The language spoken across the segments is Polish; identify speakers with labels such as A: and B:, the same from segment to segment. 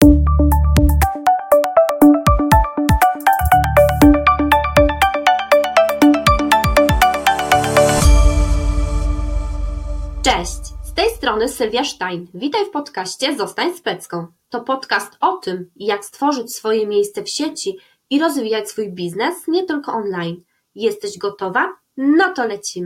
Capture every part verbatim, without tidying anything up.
A: Cześć, z tej strony Sylwia Stein. Witaj w podcaście Zostań Specką. To podcast o tym, jak stworzyć swoje miejsce w sieci i rozwijać swój biznes nie tylko online. Jesteś gotowa? No to lecimy.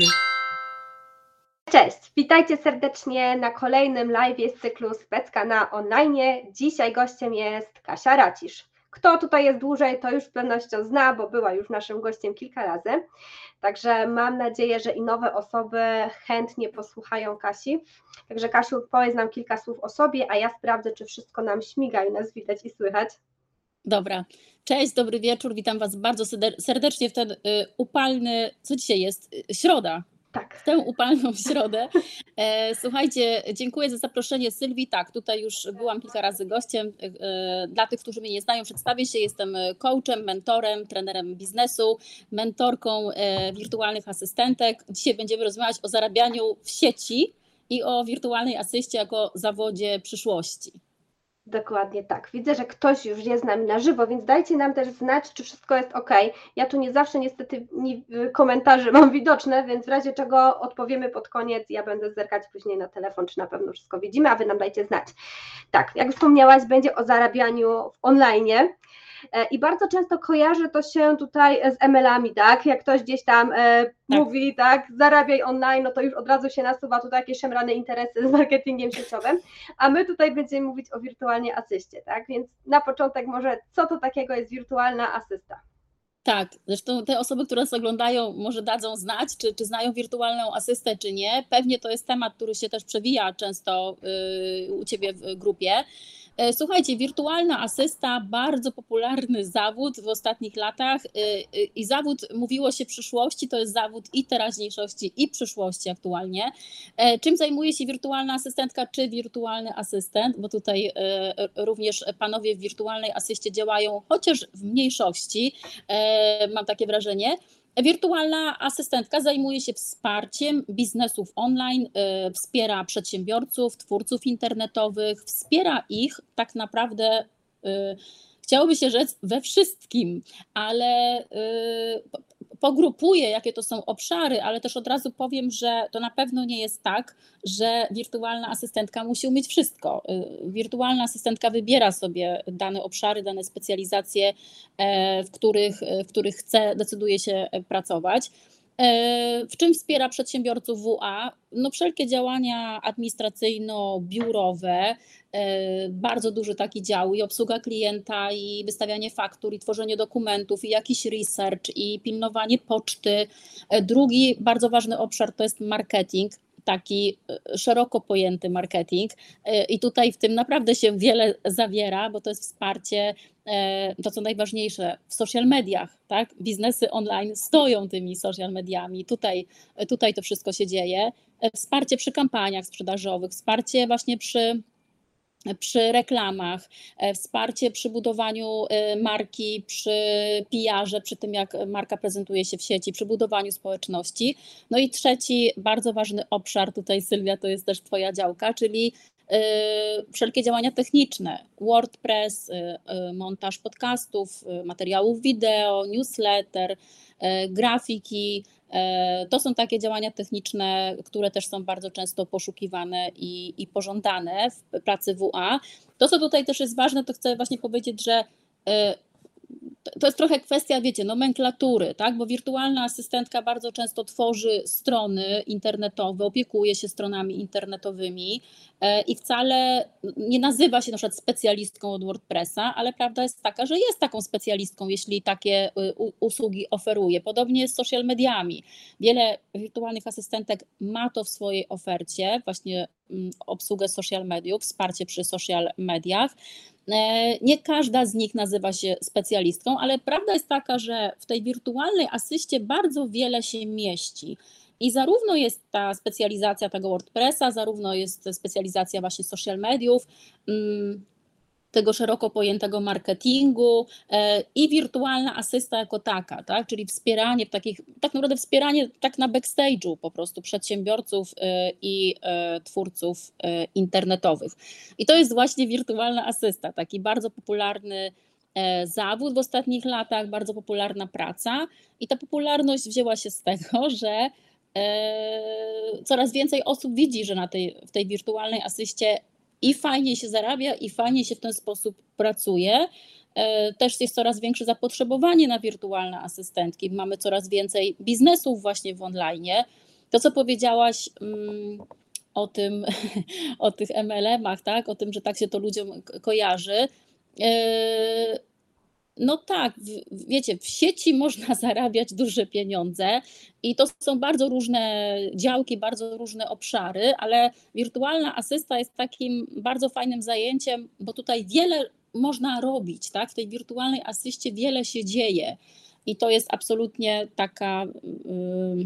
A: Cześć, witajcie serdecznie na kolejnym live z cyklu Specka na online. Dzisiaj gościem jest Kasia Racisz. Kto tutaj jest dłużej, to już z pewnością zna, bo była już naszym gościem kilka razy. Także mam nadzieję, że i nowe osoby chętnie posłuchają Kasi. Także Kasiu, powiedz nam kilka słów o sobie, a ja sprawdzę, czy wszystko nam śmiga i nas widać i słychać.
B: Dobra, cześć, dobry wieczór, witam Was bardzo serdecznie w ten y, upalny, co dzisiaj jest? Środa.
A: Tak.
B: W tę upalną środę. E, słuchajcie, dziękuję za zaproszenie Sylwii. Tak, tutaj już byłam kilka razy gościem. E, dla tych, którzy mnie nie znają, przedstawię się. Jestem coachem, mentorem, trenerem biznesu, mentorką e, wirtualnych asystentek. Dzisiaj będziemy rozmawiać o zarabianiu w sieci i o wirtualnej asyście jako zawodzie przyszłości.
A: Dokładnie tak. Widzę, że ktoś już jest z nami na żywo, więc dajcie nam też znać, czy wszystko jest ok. Ja tu nie zawsze niestety komentarze mam widoczne, więc w razie czego odpowiemy pod koniec. Ja będę zerkać później na telefon, czy na pewno wszystko widzimy, a Wy nam dajcie znać. Tak, jak wspomniałaś, będzie o zarabianiu w online. I bardzo często kojarzy to się tutaj z em elami, tak? Jak ktoś gdzieś tam e, tak. mówi, tak, zarabiaj online, no to już od razu się nasuwa tutaj jakieś szemrane interesy z marketingiem sieciowym, a my tutaj będziemy mówić o wirtualnej asyście, tak? Więc na początek może, co to takiego jest wirtualna asysta?
B: Tak, zresztą te osoby, które nas oglądają, może dadzą znać, czy, czy znają wirtualną asystę, czy nie. Pewnie to jest temat, który się też przewija często yy, u Ciebie w grupie. Słuchajcie, wirtualna asysta, bardzo popularny zawód w ostatnich latach i zawód, mówiło się przyszłości, to jest zawód i teraźniejszości, i przyszłości aktualnie. Czym zajmuje się wirtualna asystentka czy wirtualny asystent, bo tutaj również panowie w wirtualnej asyście działają, chociaż w mniejszości, mam takie wrażenie. Wirtualna asystentka zajmuje się wsparciem biznesów online, y, wspiera przedsiębiorców, twórców internetowych, wspiera ich tak naprawdę, y, chciałoby się rzec, we wszystkim, ale y, pogrupuje, jakie to są obszary, ale też od razu powiem, że to na pewno nie jest tak, że wirtualna asystentka musi umieć wszystko. Wirtualna asystentka wybiera sobie dane obszary, dane specjalizacje, w których, w których chce, decyduje się pracować. W czym wspiera przedsiębiorców W A? No wszelkie działania administracyjno-biurowe, bardzo duży taki dział i obsługa klienta, i wystawianie faktur, i tworzenie dokumentów, i jakiś research, i pilnowanie poczty. Drugi bardzo ważny obszar to jest marketing, taki szeroko pojęty marketing, i tutaj w tym naprawdę się wiele zawiera, bo to jest wsparcie, to co najważniejsze, w social mediach, tak? Biznesy online stoją tymi social mediami, tutaj, tutaj to wszystko się dzieje. Wsparcie przy kampaniach sprzedażowych, wsparcie właśnie przy przy reklamach, wsparcie przy budowaniu marki, przy P R-ze, przy tym jak marka prezentuje się w sieci, przy budowaniu społeczności. No i trzeci bardzo ważny obszar, tutaj Sylwia, to jest też Twoja działka, czyli wszelkie działania techniczne, WordPress, montaż podcastów, materiałów wideo, newsletter, grafiki. To są takie działania techniczne, które też są bardzo często poszukiwane i, i pożądane w pracy W A. To, co tutaj też jest ważne, to chcę właśnie powiedzieć, że to jest trochę kwestia, wiecie, nomenklatury, tak? Bo wirtualna asystentka bardzo często tworzy strony internetowe, opiekuje się stronami internetowymi i wcale nie nazywa się na przykład specjalistką od WordPressa, ale prawda jest taka, że jest taką specjalistką, jeśli takie usługi oferuje. Podobnie jest z social mediami. Wiele wirtualnych asystentek ma to w swojej ofercie, właśnie obsługę social mediów, wsparcie przy social mediach. Nie każda z nich nazywa się specjalistką, ale prawda jest taka, że w tej wirtualnej asyście bardzo wiele się mieści. I zarówno jest ta specjalizacja tego WordPressa, zarówno jest specjalizacja właśnie social mediów. tego szeroko pojętego marketingu i wirtualna asysta jako taka, tak? Czyli wspieranie w takich, tak naprawdę wspieranie tak na backstage'u po prostu przedsiębiorców i twórców internetowych. I to jest właśnie wirtualna asysta, taki bardzo popularny zawód w ostatnich latach, bardzo popularna praca i ta popularność wzięła się z tego, że coraz więcej osób widzi, że na tej, w tej wirtualnej asyście i fajnie się zarabia, i fajnie się w ten sposób pracuje. Też jest coraz większe zapotrzebowanie na wirtualne asystentki. Mamy coraz więcej biznesów właśnie w online. To, co powiedziałaś o tym, o tych M L M-ach, tak? O tym, że tak się to ludziom kojarzy. No tak, wiecie, w sieci można zarabiać duże pieniądze i to są bardzo różne działki, bardzo różne obszary, ale wirtualna asysta jest takim bardzo fajnym zajęciem, bo tutaj wiele można robić, tak? W tej wirtualnej asyście wiele się dzieje i to jest absolutnie taka... Yy,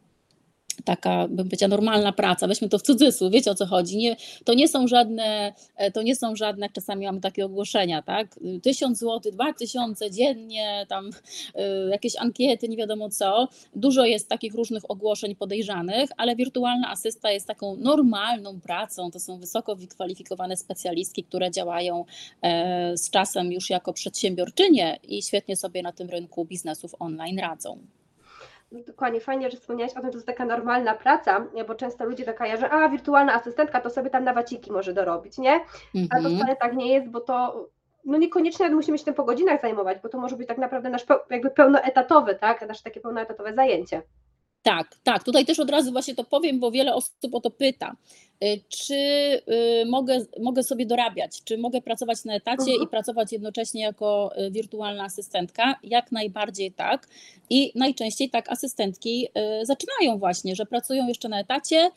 B: taka, bym powiedziała, normalna praca, weźmy to w cudzysłów, wiecie o co chodzi, nie, to nie są żadne, to nie są żadne, czasami mamy takie ogłoszenia, tak, tysiąc złotych, dwa tysiące dziennie, tam y, jakieś ankiety, nie wiadomo co, dużo jest takich różnych ogłoszeń podejrzanych, ale wirtualna asysta jest taką normalną pracą, to są wysoko wykwalifikowane specjalistki, które działają e, z czasem już jako przedsiębiorczynie i świetnie sobie na tym rynku biznesów online radzą.
A: Dokładnie, fajnie, że wspomniałaś o tym, że to jest taka normalna praca, bo często ludzie tak kojarzą, a wirtualna asystentka to sobie tam na waciki może dorobić, nie? Mm-hmm. Ale to wcale tak nie jest, bo to no niekoniecznie musimy się tym po godzinach zajmować, bo to może być tak naprawdę nasz jakby pełnoetatowy, tak? Nasze takie pełnoetatowe zajęcie.
B: Tak, tak. Tutaj też od razu właśnie to powiem, bo wiele osób o to pyta. Czy mogę, mogę sobie dorabiać, czy mogę pracować na etacie uh-huh. i pracować jednocześnie jako wirtualna asystentka? Jak najbardziej tak. I najczęściej tak asystentki zaczynają właśnie, że pracują jeszcze na etacie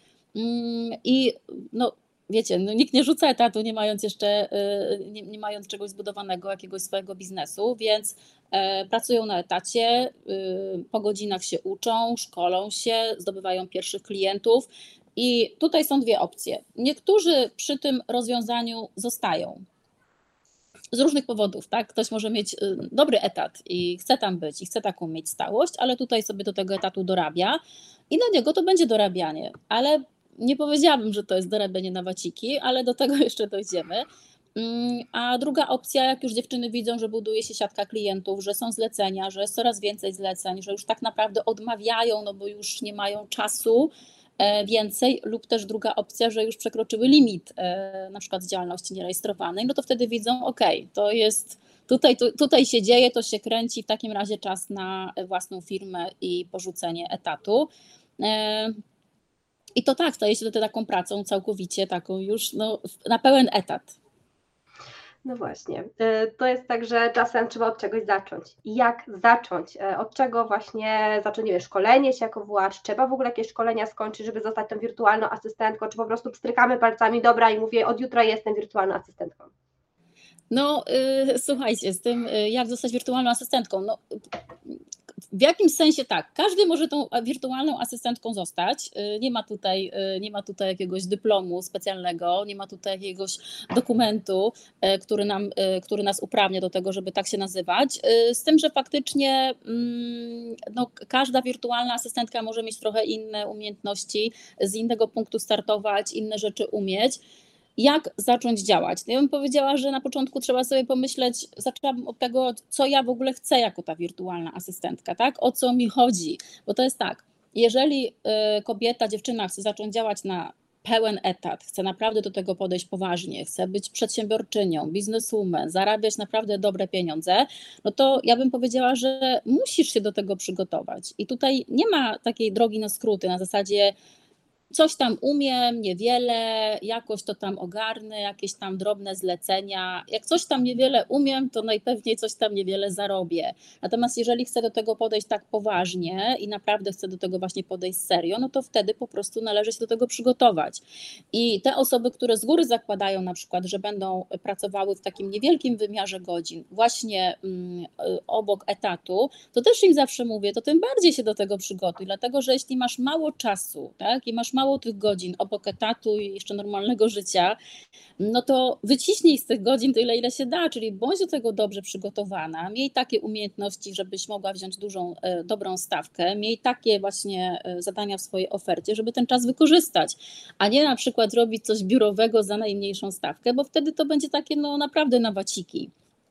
B: i no wiecie, no nikt nie rzuca etatu, nie mając jeszcze, nie, nie mając czegoś zbudowanego, jakiegoś swojego biznesu, więc pracują na etacie, po godzinach się uczą, szkolą się, zdobywają pierwszych klientów i tutaj są dwie opcje. Niektórzy przy tym rozwiązaniu zostają z różnych powodów, tak? Ktoś może mieć dobry etat i chce tam być i chce taką mieć stałość, ale tutaj sobie do tego etatu dorabia i na niego to będzie dorabianie, ale nie powiedziałabym, że to jest dorabianie na waciki, ale do tego jeszcze dojdziemy. A druga opcja, jak już dziewczyny widzą, że buduje się siatka klientów, że są zlecenia, że jest coraz więcej zleceń, że już tak naprawdę odmawiają, no bo już nie mają czasu więcej, lub też druga opcja, że już przekroczyły limit na przykład z działalności nierejestrowanej, no to wtedy widzą, ok, to jest, tutaj, tu, tutaj się dzieje, to się kręci, w takim razie czas na własną firmę i porzucenie etatu. I to tak, staje się to taką pracą całkowicie taką już no, na pełen etat.
A: No właśnie, to jest tak, że czasem trzeba od czegoś zacząć. Jak zacząć? Od czego właśnie zacząć, nie wiem, szkolenie się jako władzz? Trzeba w ogóle jakieś szkolenia skończyć, żeby zostać tą wirtualną asystentką, czy po prostu pstrykamy palcami, dobra i mówię, od jutra jestem wirtualną asystentką?
B: No yy, słuchajcie, z tym yy, jak zostać wirtualną asystentką, no w jakimś sensie tak, każdy może tą wirtualną asystentką zostać, nie ma tutaj, nie ma tutaj jakiegoś dyplomu specjalnego, nie ma tutaj jakiegoś dokumentu, który, nam, który nas uprawnia do tego, żeby tak się nazywać, z tym, że faktycznie no, każda wirtualna asystentka może mieć trochę inne umiejętności, z innego punktu startować, inne rzeczy umieć. Jak zacząć działać? Ja bym powiedziała, że na początku trzeba sobie pomyśleć, zaczęłabym od tego, co ja w ogóle chcę jako ta wirtualna asystentka, tak? O co mi chodzi? Bo to jest tak, jeżeli kobieta, dziewczyna chce zacząć działać na pełen etat, chce naprawdę do tego podejść poważnie, chce być przedsiębiorczynią, bizneswoman, zarabiać naprawdę dobre pieniądze, no to ja bym powiedziała, że musisz się do tego przygotować. I tutaj nie ma takiej drogi na skróty, na zasadzie coś tam umiem, niewiele, jakoś to tam ogarnę, jakieś tam drobne zlecenia. Jak coś tam niewiele umiem, to najpewniej coś tam niewiele zarobię. Natomiast jeżeli chcę do tego podejść tak poważnie i naprawdę chcę do tego właśnie podejść serio, no to wtedy po prostu należy się do tego przygotować. I te osoby, które z góry zakładają na przykład, że będą pracowały w takim niewielkim wymiarze godzin, właśnie mm, obok etatu, to też im zawsze mówię, to tym bardziej się do tego przygotuj, dlatego że jeśli masz mało czasu, tak, i masz mało mało tych godzin obok etatu i jeszcze normalnego życia, no to wyciśnij z tych godzin tyle, ile się da, czyli bądź do tego dobrze przygotowana, miej takie umiejętności, żebyś mogła wziąć dużą, dobrą stawkę, miej takie właśnie zadania w swojej ofercie, żeby ten czas wykorzystać, a nie na przykład robić coś biurowego za najmniejszą stawkę, bo wtedy to będzie takie no naprawdę na waciki.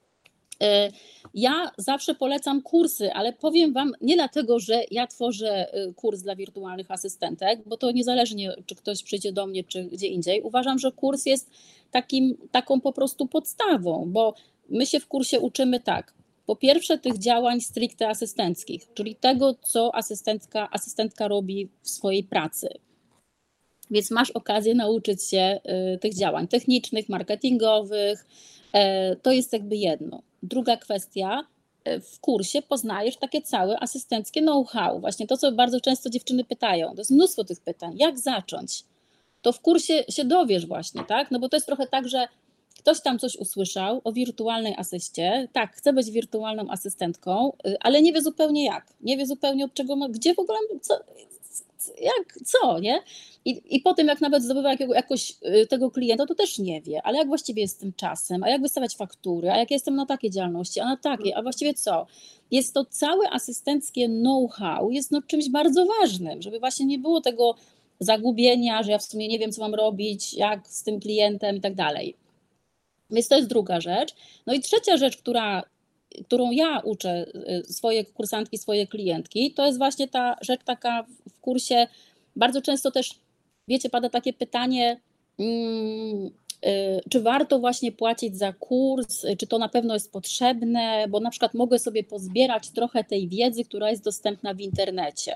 B: Ja zawsze polecam kursy, ale powiem Wam nie dlatego, że ja tworzę kurs dla wirtualnych asystentek, bo to niezależnie, czy ktoś przyjdzie do mnie, czy gdzie indziej. Uważam, że kurs jest takim, taką po prostu podstawą, bo my się w kursie uczymy tak. Po pierwsze tych działań stricte asystenckich, czyli tego, co asystentka, asystentka robi w swojej pracy. Więc masz okazję nauczyć się tych działań technicznych, marketingowych. To jest jakby jedno. Druga kwestia, w kursie poznajesz takie całe asystenckie know-how. Właśnie to, co bardzo często dziewczyny pytają. To jest mnóstwo tych pytań. Jak zacząć? To w kursie się dowiesz właśnie, tak? No bo to jest trochę tak, że ktoś tam coś usłyszał o wirtualnej asyście. Tak, chce być wirtualną asystentką, ale nie wie zupełnie jak. Nie wie zupełnie od czego, gdzie w ogóle, co, jak, co, nie? I, I potem jak nawet zdobywa jakiego, jakoś tego klienta, to też nie wie, ale jak właściwie jest z tym czasem, a jak wystawiać faktury, a jak jestem na takiej działalności, a na takiej, a właściwie co? Jest to całe asystenckie know-how, jest no czymś bardzo ważnym, żeby właśnie nie było tego zagubienia, że ja w sumie nie wiem, co mam robić, jak z tym klientem i tak dalej. Więc to jest druga rzecz. No i trzecia rzecz, która, którą ja uczę swoje kursantki, swoje klientki, to jest właśnie ta rzecz taka w kursie. Bardzo często też, wiecie, pada takie pytanie, hmm, czy warto właśnie płacić za kurs, czy to na pewno jest potrzebne, bo na przykład mogę sobie pozbierać trochę tej wiedzy, która jest dostępna w internecie.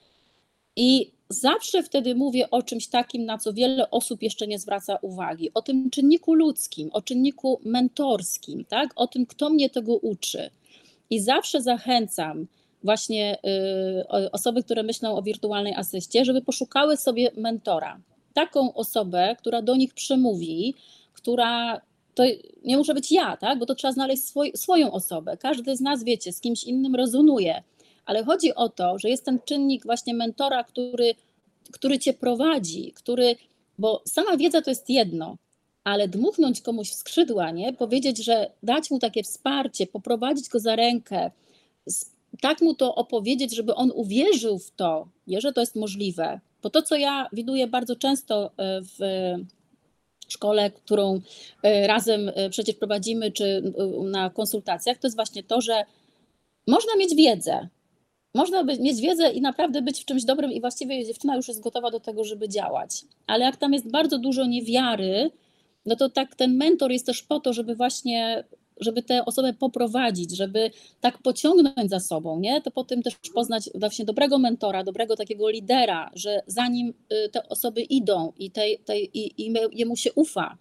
B: I zawsze wtedy mówię o czymś takim, na co wiele osób jeszcze nie zwraca uwagi, o tym czynniku ludzkim, o czynniku mentorskim, tak? O tym, kto mnie tego uczy. I zawsze zachęcam właśnie y, osoby, które myślą o wirtualnej asyście, żeby poszukały sobie mentora. Taką osobę, która do nich przemówi, która, to nie muszę być ja, tak? Bo to trzeba znaleźć swoj, swoją osobę. Każdy z nas, wiecie, z kimś innym rezonuje, ale chodzi o to, że jest ten czynnik właśnie mentora, który, który cię prowadzi, który, bo sama wiedza to jest jedno, ale dmuchnąć komuś w skrzydła, nie? Powiedzieć, że dać mu takie wsparcie, poprowadzić go za rękę, tak mu to opowiedzieć, żeby on uwierzył w to, nie, że to jest możliwe. Bo to, co ja widuję bardzo często w szkole, którą razem przecież prowadzimy, czy na konsultacjach, to jest właśnie to, że można mieć wiedzę, można by mieć wiedzę i naprawdę być w czymś dobrym i właściwie dziewczyna już jest gotowa do tego, żeby działać. Ale jak tam jest bardzo dużo niewiary, no to tak ten mentor jest też po to, żeby właśnie, żeby tę osobę poprowadzić, żeby tak pociągnąć za sobą, nie? To po tym też poznać właśnie dobrego mentora, dobrego takiego lidera, że zanim te osoby idą i, tej, tej, i, i jemu się ufa.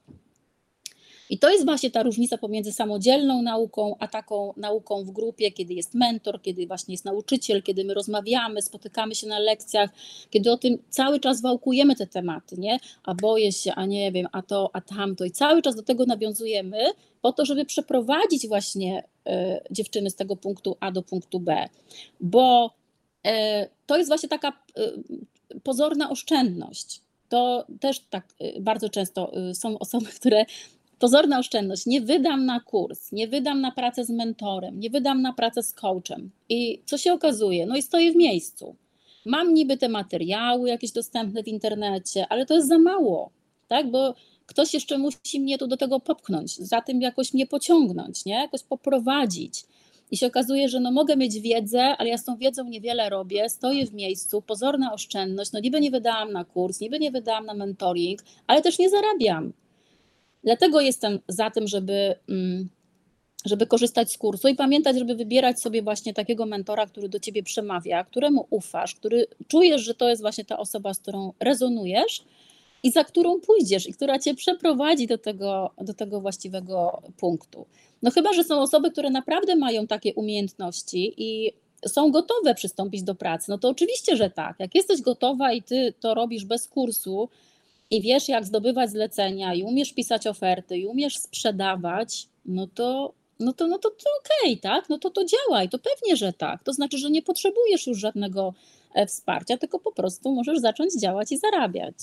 B: I to jest właśnie ta różnica pomiędzy samodzielną nauką, a taką nauką w grupie, kiedy jest mentor, kiedy właśnie jest nauczyciel, kiedy my rozmawiamy, spotykamy się na lekcjach, kiedy o tym cały czas wałkujemy te tematy, nie? A boję się, a nie wiem, a to, a tamto i cały czas do tego nawiązujemy po to, żeby przeprowadzić właśnie y, dziewczyny z tego punktu A do punktu B, bo y, to jest właśnie taka y, pozorna oszczędność. To też tak y, bardzo często y, są osoby, które pozorna oszczędność, nie wydam na kurs, nie wydam na pracę z mentorem, nie wydam na pracę z coachem. I co się okazuje? No i stoję w miejscu. Mam niby te materiały jakieś dostępne w internecie, ale to jest za mało, tak? Bo ktoś jeszcze musi mnie tu do tego popchnąć, za tym jakoś mnie pociągnąć, nie? Jakoś poprowadzić. I się okazuje, że no mogę mieć wiedzę, ale ja z tą wiedzą niewiele robię, stoję w miejscu, pozorna oszczędność, no niby nie wydałam na kurs, niby nie wydałam na mentoring, ale też nie zarabiam. Dlatego jestem za tym, żeby, żeby korzystać z kursu i pamiętać, żeby wybierać sobie właśnie takiego mentora, który do ciebie przemawia, któremu ufasz, który czujesz, że to jest właśnie ta osoba, z którą rezonujesz i za którą pójdziesz i która cię przeprowadzi do tego, do tego właściwego punktu. No chyba, że są osoby, które naprawdę mają takie umiejętności i są gotowe przystąpić do pracy, no to oczywiście, że tak. Jak jesteś gotowa i ty to robisz bez kursu, i wiesz, jak zdobywać zlecenia, i umiesz pisać oferty, i umiesz sprzedawać, no to, no to, no to, to okej, tak? No to to działaj, to pewnie, że tak. To znaczy, że nie potrzebujesz już żadnego wsparcia, tylko po prostu możesz zacząć działać i zarabiać.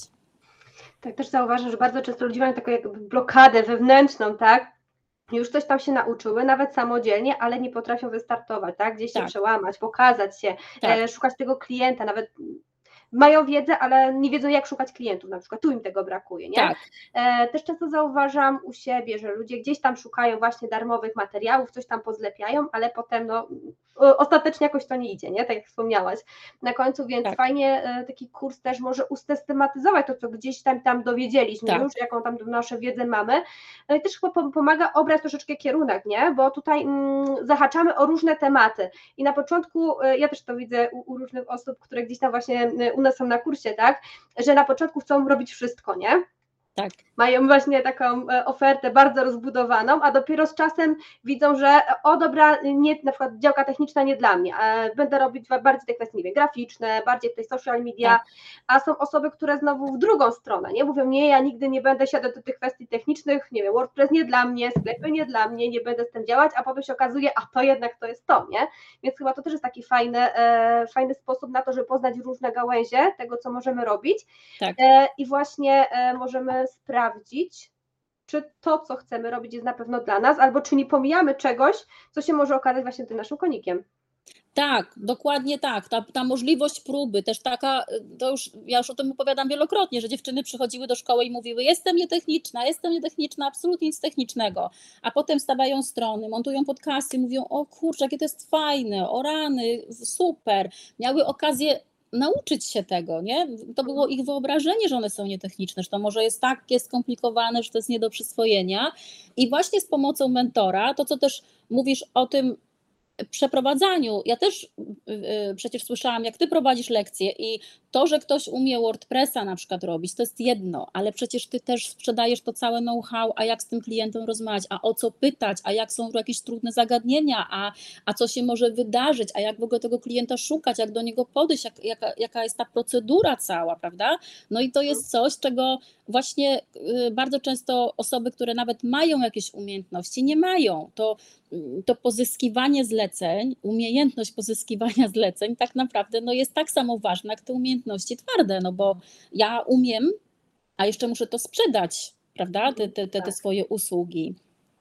A: Tak, też zauważam, że bardzo często ludzie mają taką jakby blokadę wewnętrzną, tak? Już coś tam się nauczyły, nawet samodzielnie, ale nie potrafią wystartować, tak? Gdzieś się
B: Tak.
A: przełamać, pokazać się,
B: Tak.
A: e, szukać tego klienta, nawet mają wiedzę, ale nie wiedzą, jak szukać klientów, na przykład tu im tego brakuje, nie?
B: Tak.
A: E, też często zauważam u siebie, że ludzie gdzieś tam szukają właśnie darmowych materiałów, coś tam pozlepiają, ale potem no ostatecznie jakoś to nie idzie, nie? Tak jak wspomniałaś na końcu, więc
B: Tak.
A: fajnie e, taki kurs też może usystematyzować to, co gdzieś tam, tam dowiedzieliśmy
B: Tak.
A: już, jaką tam naszą wiedzę mamy. No i też chyba pomaga obrać troszeczkę kierunek, nie? Bo tutaj mm, zahaczamy o różne tematy i na początku, e, ja też to widzę u, u różnych osób, które gdzieś tam właśnie e, u nas są na kursie, tak? Że na początku chcą robić wszystko, nie?
B: Tak.
A: Mają właśnie taką ofertę bardzo rozbudowaną, a dopiero z czasem widzą, że o dobra, nie, na przykład działka techniczna nie dla mnie, będę robić bardziej te kwestie, nie wiem, graficzne, bardziej te social media, tak. A są osoby, które znowu w drugą stronę, nie? Mówią, nie, ja nigdy nie będę siadać do tych kwestii technicznych, nie wiem, WordPress nie dla mnie, sklepy nie dla mnie, nie będę z tym działać, a potem się okazuje, a to jednak to jest to, nie? Więc chyba to też jest taki fajny, e, fajny sposób na to, żeby poznać różne gałęzie tego, co możemy robić.
B: Tak.
A: E, i właśnie e, możemy sprawdzić, czy to, co chcemy robić, jest na pewno dla nas, albo czy nie pomijamy czegoś, co się może okazać właśnie tym naszym konikiem.
B: Tak, dokładnie tak. Ta, ta możliwość próby, też taka, to już, ja już o tym opowiadam wielokrotnie, że dziewczyny przychodziły do szkoły i mówiły, jestem nietechniczna, jestem nietechniczna, absolutnie nic technicznego, a potem stawiają strony, montują podcasty, mówią, o kurczę, jakie to jest fajne, o rany, super, miały okazję nauczyć się tego, nie? To było ich wyobrażenie, że one są nietechniczne, że to może jest takie skomplikowane, że to jest nie do przyswojenia i właśnie z pomocą mentora, to co też mówisz o tym przeprowadzaniu, ja też yy, przecież słyszałam, jak ty prowadzisz lekcje i to, że ktoś umie WordPressa na przykład robić, to jest jedno, ale przecież ty też sprzedajesz to całe know-how, a jak z tym klientem rozmawiać, a o co pytać, a jak są jakieś trudne zagadnienia, a, a co się może wydarzyć, a jak w ogóle tego klienta szukać, jak do niego podejść, jak, jaka, jaka jest ta procedura cała, prawda? No i to jest coś, czego właśnie yy, bardzo często osoby, które nawet mają jakieś umiejętności, nie mają. To, yy, to pozyskiwanie zleceń, umiejętność pozyskiwania zleceń tak naprawdę no jest tak samo ważna, jak te umiejętności twarde, no bo ja umiem, a jeszcze muszę to sprzedać, prawda, te, te, te, te swoje usługi.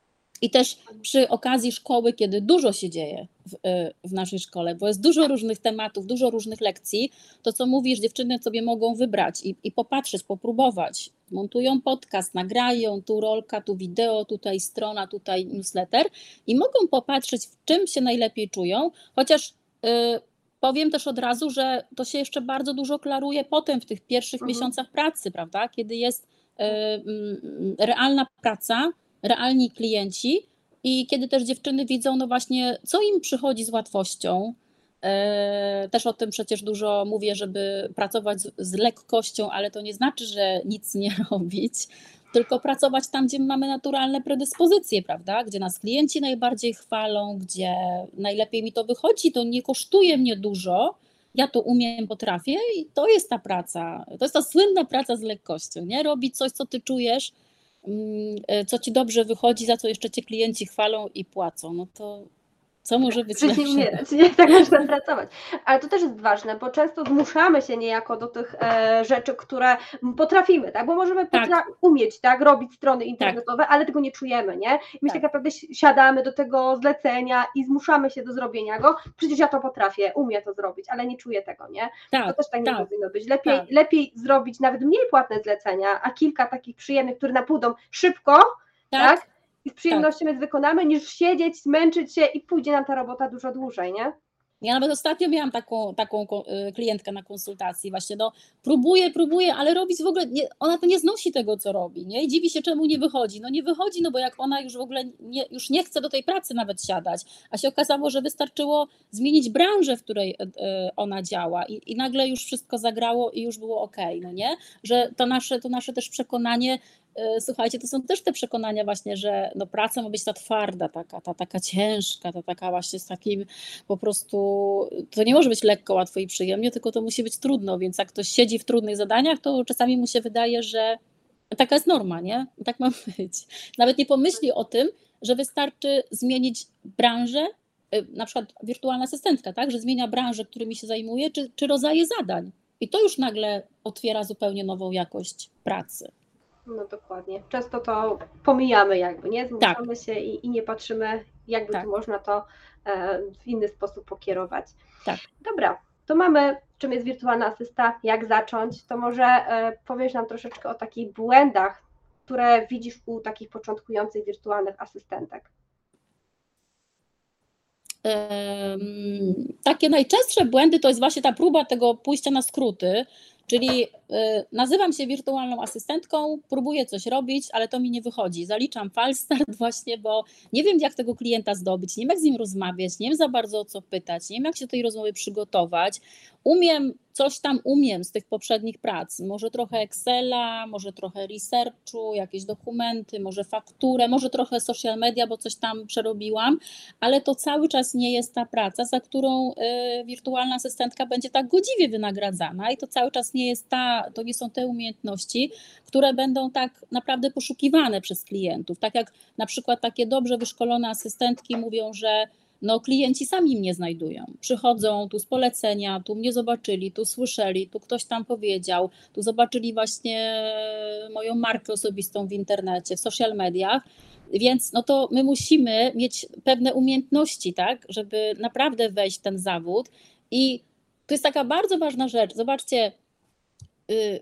B: I też przy okazji szkoły, kiedy dużo się dzieje w, w naszej szkole, bo jest dużo różnych tematów, dużo różnych lekcji, to co mówisz, dziewczyny sobie mogą wybrać i, i popatrzeć, popróbować. Montują podcast, nagrają, tu rolka, tu wideo, tutaj strona, tutaj newsletter i mogą popatrzeć, w czym się najlepiej czują, chociaż yy, powiem też od razu, że to się jeszcze bardzo dużo klaruje potem w tych pierwszych mhm. miesiącach pracy, prawda, kiedy jest yy, yy, realna praca, realni klienci i kiedy też dziewczyny widzą, no właśnie, co im przychodzi z łatwością. Też o tym przecież dużo mówię, żeby pracować z, z lekkością, ale to nie znaczy, że nic nie robić, tylko pracować tam, gdzie mamy naturalne predyspozycje, prawda? Gdzie nas klienci najbardziej chwalą, gdzie najlepiej mi to wychodzi, to nie kosztuje mnie dużo, ja to umiem, potrafię i to jest ta praca, to jest ta słynna praca z lekkością, nie? Robić coś, co ty czujesz, co ci dobrze wychodzi, za co jeszcze cię klienci chwalą i płacą, no to co może być lepsze?
A: Nie umierać, nie? Tak można pracować. Ale to też jest ważne, bo często zmuszamy się niejako do tych e, rzeczy, które potrafimy, tak? Bo możemy
B: tak.
A: potra- umieć, tak? Robić strony internetowe, tak. ale tego nie czujemy, nie? I my tak. tak naprawdę siadamy do tego zlecenia i zmuszamy się do zrobienia go. Przecież ja to potrafię, umiem to zrobić, ale nie czuję tego, nie?
B: Tak.
A: To też tak nie
B: tak.
A: powinno być. Lepiej,
B: tak.
A: lepiej zrobić nawet mniej płatne zlecenia, a kilka takich przyjemnych, które napłyną szybko, tak? tak? I z przyjemnością tak. je wykonamy, niż siedzieć, zmęczyć się i pójdzie nam ta robota dużo dłużej, nie?
B: Ja nawet ostatnio miałam taką, taką klientkę na konsultacji, właśnie no próbuje, próbuje, ale robić w ogóle, nie, ona to nie znosi tego, co robi, nie? I dziwi się, czemu nie wychodzi. No nie wychodzi, no bo jak ona już w ogóle nie, już nie chce do tej pracy nawet siadać, a się okazało, że wystarczyło zmienić branżę, w której ona działa i, i nagle już wszystko zagrało i już było okej, no nie? Że to nasze, to nasze też przekonanie, słuchajcie, to są też te przekonania właśnie, że no praca ma być ta twarda, taka, ta taka ciężka, ta taka właśnie z takim po prostu, to nie może być lekko, łatwo i przyjemnie, tylko to musi być trudno, więc jak ktoś siedzi w trudnych zadaniach, to czasami mu się wydaje, że taka jest norma, nie? Tak ma być. Nawet nie pomyśli o tym, że wystarczy zmienić branżę na przykład wirtualna asystentka, tak, że zmienia branżę, którymi się zajmuje, czy, czy rodzaje zadań. I to już nagle otwiera zupełnie nową jakość pracy.
A: No dokładnie. Często to pomijamy jakby, nie? Zmuszamy
B: Tak.
A: się i, i nie patrzymy, jakby
B: Tak.
A: tu można to w inny sposób pokierować.
B: Tak.
A: Dobra, to mamy, czym jest wirtualna asysta, jak zacząć, to może powiesz nam troszeczkę o takich błędach, które widzisz u takich początkujących wirtualnych asystentek.
B: Takie najczęstsze błędy to jest właśnie ta próba tego pójścia na skróty, czyli nazywam się wirtualną asystentką, próbuję coś robić, ale to mi nie wychodzi. Zaliczam false start właśnie, bo nie wiem, jak tego klienta zdobyć, nie wiem, jak z nim rozmawiać, nie wiem za bardzo o co pytać, nie wiem, jak się do tej rozmowy przygotować. Umiem, coś tam umiem z tych poprzednich prac, może trochę Excela, może trochę researchu, jakieś dokumenty, może fakturę, może trochę social media, bo coś tam przerobiłam, ale to cały czas nie jest ta praca, za którą y, wirtualna asystentka będzie tak godziwie wynagradzana i to cały czas nie jest ta, to nie są te umiejętności, które będą tak naprawdę poszukiwane przez klientów. Tak jak na przykład takie dobrze wyszkolone asystentki mówią, że no klienci sami mnie znajdują, przychodzą tu z polecenia, tu mnie zobaczyli, tu słyszeli, tu ktoś tam powiedział, tu zobaczyli właśnie moją markę osobistą w internecie, w social mediach, więc no to my musimy mieć pewne umiejętności, tak, żeby naprawdę wejść w ten zawód i to jest taka bardzo ważna rzecz, zobaczcie, yy,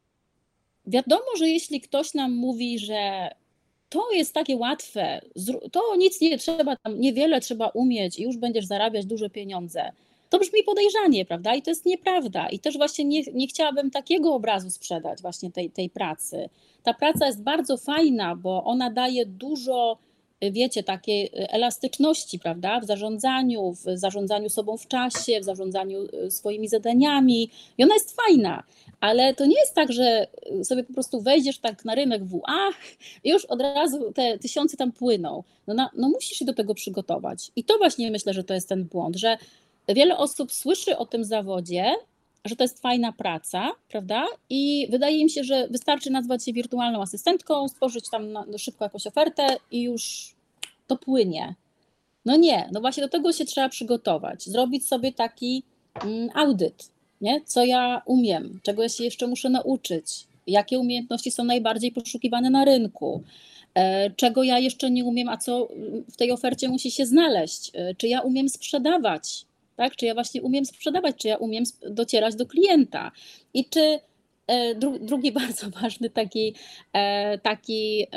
B: wiadomo, że jeśli ktoś nam mówi, że to jest takie łatwe, to nic nie trzeba, tam niewiele trzeba umieć i już będziesz zarabiać duże pieniądze. To brzmi podejrzanie, prawda? I to jest nieprawda. I też właśnie nie, nie chciałabym takiego obrazu sprzedać właśnie tej, tej pracy. Ta praca jest bardzo fajna, bo ona daje dużo, wiecie, takiej elastyczności, prawda? W zarządzaniu, w zarządzaniu sobą w czasie, w zarządzaniu swoimi zadaniami i ona jest fajna. Ale to nie jest tak, że sobie po prostu wejdziesz tak na rynek W A i już od razu te tysiące tam płyną. No, na, no musisz się do tego przygotować. I to właśnie myślę, że to jest ten błąd, że wiele osób słyszy o tym zawodzie, że to jest fajna praca, prawda? I wydaje im się, że wystarczy nazwać się wirtualną asystentką, stworzyć tam na, no, szybko jakąś ofertę i już to płynie. No nie, no właśnie do tego się trzeba przygotować, zrobić sobie taki mm, audyt. Nie? Co ja umiem, czego ja się jeszcze muszę nauczyć, jakie umiejętności są najbardziej poszukiwane na rynku, czego ja jeszcze nie umiem, a co w tej ofercie musi się znaleźć, czy ja umiem sprzedawać, tak? Czy ja właśnie umiem sprzedawać, czy ja umiem docierać do klienta i czy drugi bardzo ważny taki, taki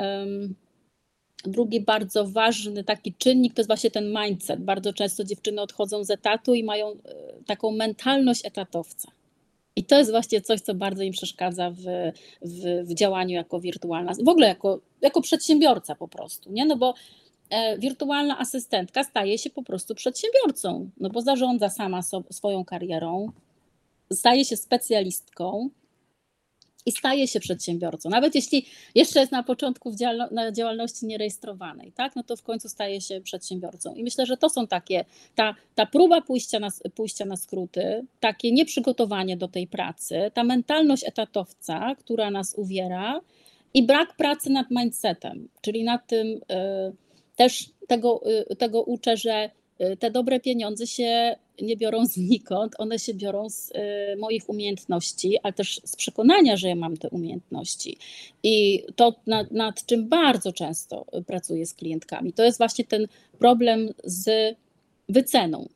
B: Drugi bardzo ważny taki czynnik to jest właśnie ten mindset. Bardzo często dziewczyny odchodzą z etatu i mają taką mentalność etatowca. I to jest właśnie coś, co bardzo im przeszkadza w, w, w działaniu jako wirtualna, w ogóle jako, jako przedsiębiorca po prostu, nie? No bo e, wirtualna asystentka staje się po prostu przedsiębiorcą, no bo zarządza sama so, swoją karierą, staje się specjalistką, i staje się przedsiębiorcą. Nawet jeśli jeszcze jest na początku na działalności nierejestrowanej, tak, no to w końcu staje się przedsiębiorcą. I myślę, że to są takie, ta, ta próba pójścia na, pójścia na skróty, takie nieprzygotowanie do tej pracy, ta mentalność etatowca, która nas uwiera i brak pracy nad mindsetem, czyli nad tym y, też tego, y, tego uczę, że te dobre pieniądze się nie biorą znikąd, one się biorą z moich umiejętności, ale też z przekonania, że ja mam te umiejętności. I to, nad, nad czym bardzo często pracuję z klientkami, to jest właśnie ten problem z wyceną.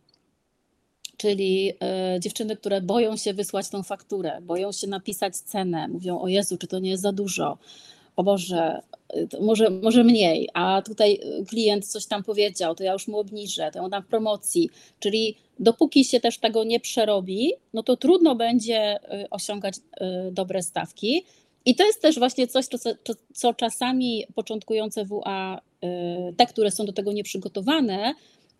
B: Czyli dziewczyny, które boją się wysłać tą fakturę, boją się napisać cenę, mówią: o Jezu, czy to nie jest za dużo? O Boże, może, może mniej, a tutaj klient coś tam powiedział, to ja już mu obniżę, to ja mu dam w promocji. Czyli dopóki się też tego nie przerobi, no to trudno będzie osiągać dobre stawki. I to jest też właśnie coś, co, co, co czasami początkujące W A, te, które są do tego nieprzygotowane,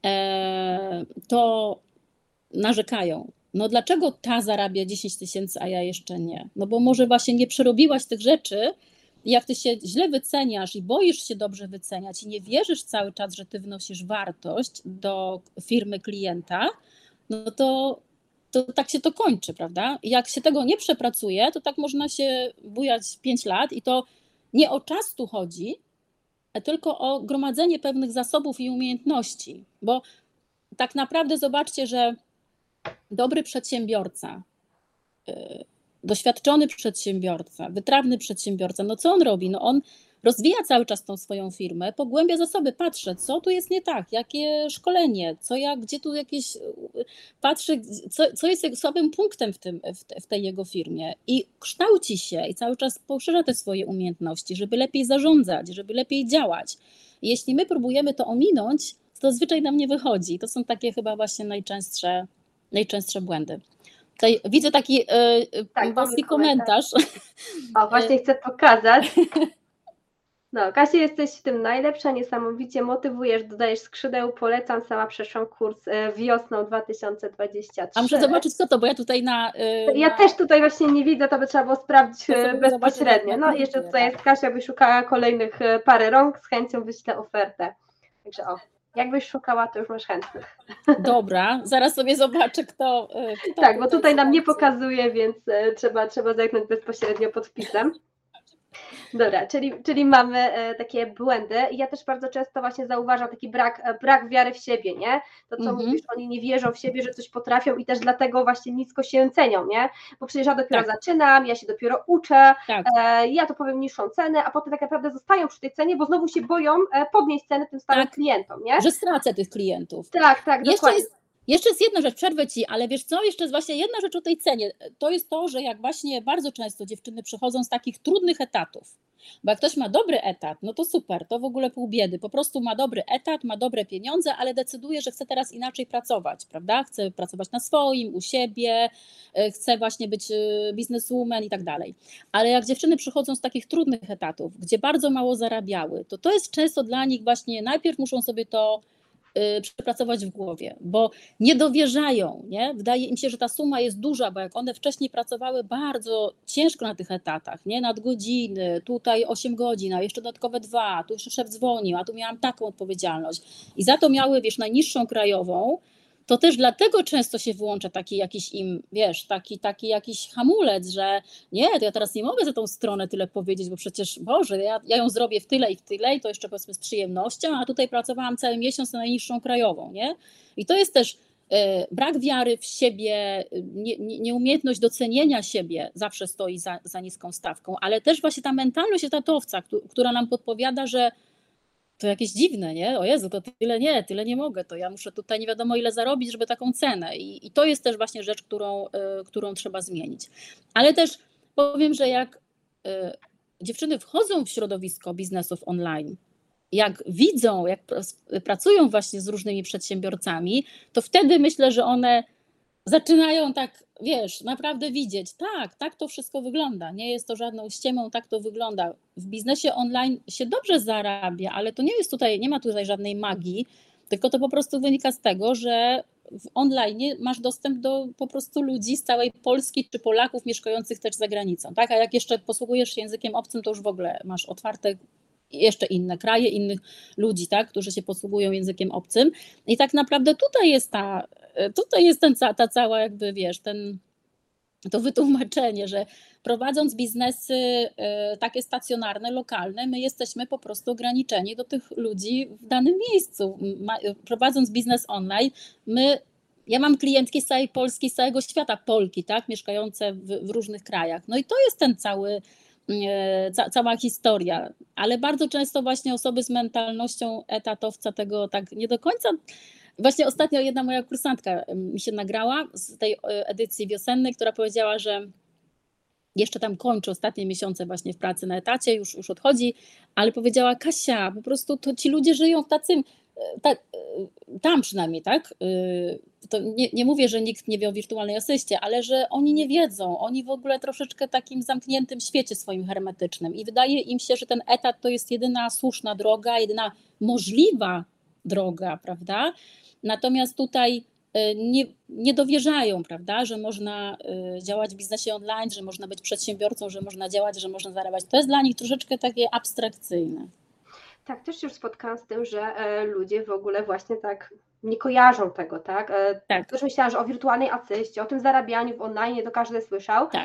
B: to narzekają. No dlaczego ta zarabia dziesięć tysięcy, a ja jeszcze nie? No bo może właśnie nie przerobiłaś tych rzeczy. Jak ty się źle wyceniasz i boisz się dobrze wyceniać i nie wierzysz cały czas, że ty wnosisz wartość do firmy klienta, no to, to tak się to kończy, prawda? I jak się tego nie przepracuje, to tak można się bujać pięć lat i to nie o czas tu chodzi, tylko o gromadzenie pewnych zasobów i umiejętności, bo tak naprawdę zobaczcie, że dobry przedsiębiorca, doświadczony przedsiębiorca, wytrawny przedsiębiorca, no co on robi? No on rozwija cały czas tą swoją firmę, pogłębia zasoby, patrzy, co tu jest nie tak, jakie szkolenie, co ja, gdzie tu jakieś, patrzy, co, co jest słabym punktem w, tym, w tej jego firmie i kształci się i cały czas poszerza te swoje umiejętności, żeby lepiej zarządzać, żeby lepiej działać. I jeśli my próbujemy to ominąć, to zazwyczaj nam nie wychodzi. To są takie chyba właśnie najczęstsze, najczęstsze błędy. Tutaj widzę taki yy, tak, boski komentarz.
A: O, właśnie chcę pokazać. No, Kasia, jesteś w tym najlepsza, niesamowicie motywujesz, dodajesz skrzydeł, polecam, sama przeszłam kurs wiosną dwa tysiące dwudziestego trzeciego.
B: A muszę zobaczyć, co to, bo ja tutaj na... Yy,
A: ja
B: na...
A: też tutaj właśnie nie widzę, to by trzeba było sprawdzić bezpośrednio. No, jeszcze tutaj jest Kasia, by szukała kolejnych parę rąk, z chęcią wyślę ofertę. Także o, jakbyś szukała, to już masz chętnych.
B: Dobra, zaraz sobie zobaczę, kto... kto
A: tak, bo tutaj nam nie pokazuje, więc trzeba, trzeba zerknąć bezpośrednio pod wpisem. Dobra, czyli, czyli mamy e, takie błędy i ja też bardzo często właśnie zauważam taki brak, brak wiary w siebie, nie? To co mm-hmm. mówisz, oni nie wierzą w siebie, że coś potrafią i też dlatego właśnie nisko się cenią, nie? Bo przecież ja dopiero tak. zaczynam, ja się dopiero uczę, tak. e, ja to powiem niższą cenę, a potem tak naprawdę zostają przy tej cenie, bo znowu się boją e, podnieść cenę tym stałym tak. klientom, nie?
B: Że stracę tych klientów.
A: Tak, tak,
B: Jeszcze
A: dokładnie.
B: Jest... Jeszcze jest jedna rzecz, przerwę Ci, ale wiesz co, jeszcze jest właśnie jedna rzecz o tej cenie, to jest to, że jak właśnie bardzo często dziewczyny przychodzą z takich trudnych etatów, bo jak ktoś ma dobry etat, no to super, to w ogóle pół biedy, po prostu ma dobry etat, ma dobre pieniądze, ale decyduje, że chce teraz inaczej pracować, prawda, chce pracować na swoim, u siebie, chce właśnie być bizneswoman i tak dalej, ale jak dziewczyny przychodzą z takich trudnych etatów, gdzie bardzo mało zarabiały, to to jest często dla nich właśnie, najpierw muszą sobie to przepracować w głowie, bo nie dowierzają, nie? Wydaje im się, że ta suma jest duża, bo jak one wcześniej pracowały bardzo ciężko na tych etatach, nie? Nadgodziny, tutaj osiem godzin, a jeszcze dodatkowe dwa, tu jeszcze szef dzwonił, a tu miałam taką odpowiedzialność i za to miały, wiesz, najniższą krajową, to też dlatego często się wyłącza taki jakiś im, wiesz, taki, taki jakiś hamulec, że nie, to ja teraz nie mogę za tą stronę tyle powiedzieć, bo przecież, Boże, ja, ja ją zrobię w tyle i w tyle i to jeszcze powiedzmy z przyjemnością, a tutaj pracowałam cały miesiąc na najniższą krajową, nie? I to jest też e, brak wiary w siebie, nie, nie, nieumiejętność docenienia siebie zawsze stoi za, za niską stawką, ale też właśnie ta mentalność etatowca, która nam podpowiada, że to jakieś dziwne, nie? O Jezu, to tyle nie, tyle nie mogę, to ja muszę tutaj nie wiadomo ile zarobić, żeby taką cenę. I, i to jest też właśnie rzecz, którą, y, którą trzeba zmienić. Ale też powiem, że jak y, dziewczyny wchodzą w środowisko biznesów online, jak widzą, jak pracują właśnie z różnymi przedsiębiorcami, to wtedy myślę, że one zaczynają tak, wiesz, naprawdę widzieć, tak, tak to wszystko wygląda, nie jest to żadną ściemą, tak to wygląda. W biznesie online się dobrze zarabia, ale to nie jest tutaj, nie ma tutaj żadnej magii, tylko to po prostu wynika z tego, że w online masz dostęp do po prostu ludzi z całej Polski czy Polaków mieszkających też za granicą, tak? A jak jeszcze posługujesz się językiem obcym, to już w ogóle masz otwarte jeszcze inne kraje, innych ludzi, tak, którzy się posługują językiem obcym. I tak naprawdę tutaj jest ta, tutaj jest ten, ta cała jakby, wiesz, ten, to wytłumaczenie, że prowadząc biznesy takie stacjonarne, lokalne, my jesteśmy po prostu ograniczeni do tych ludzi w danym miejscu. Prowadząc biznes online, my, ja mam klientki z całej Polski, z całego świata, Polki, tak, mieszkające w, w różnych krajach. No i to jest ten cały Ca- cała historia, ale bardzo często właśnie osoby z mentalnością etatowca tego tak nie do końca. Właśnie ostatnio jedna moja kursantka mi się nagrała z tej edycji wiosennej, która powiedziała, że jeszcze tam kończy ostatnie miesiące właśnie w pracy na etacie, już, już odchodzi, ale powiedziała: Kasia, po prostu to ci ludzie żyją w tacy, ta, tam przynajmniej, tak? To nie, nie mówię, że nikt nie wie o wirtualnej asyście, ale że oni nie wiedzą, oni w ogóle troszeczkę takim zamkniętym świecie swoim hermetycznym i wydaje im się, że ten etat to jest jedyna słuszna droga, jedyna możliwa droga, prawda? Natomiast tutaj nie, nie dowierzają, prawda, że można działać w biznesie online, że można być przedsiębiorcą, że można działać, że można zarabiać. To jest dla nich troszeczkę takie abstrakcyjne.
A: Tak, też się już spotkałam z tym, że e, ludzie w ogóle właśnie tak nie kojarzą tego, tak? E,
B: tak.
A: Też myślałam, że o wirtualnej asyście, o tym zarabianiu w online to każdy słyszał.
B: Tak.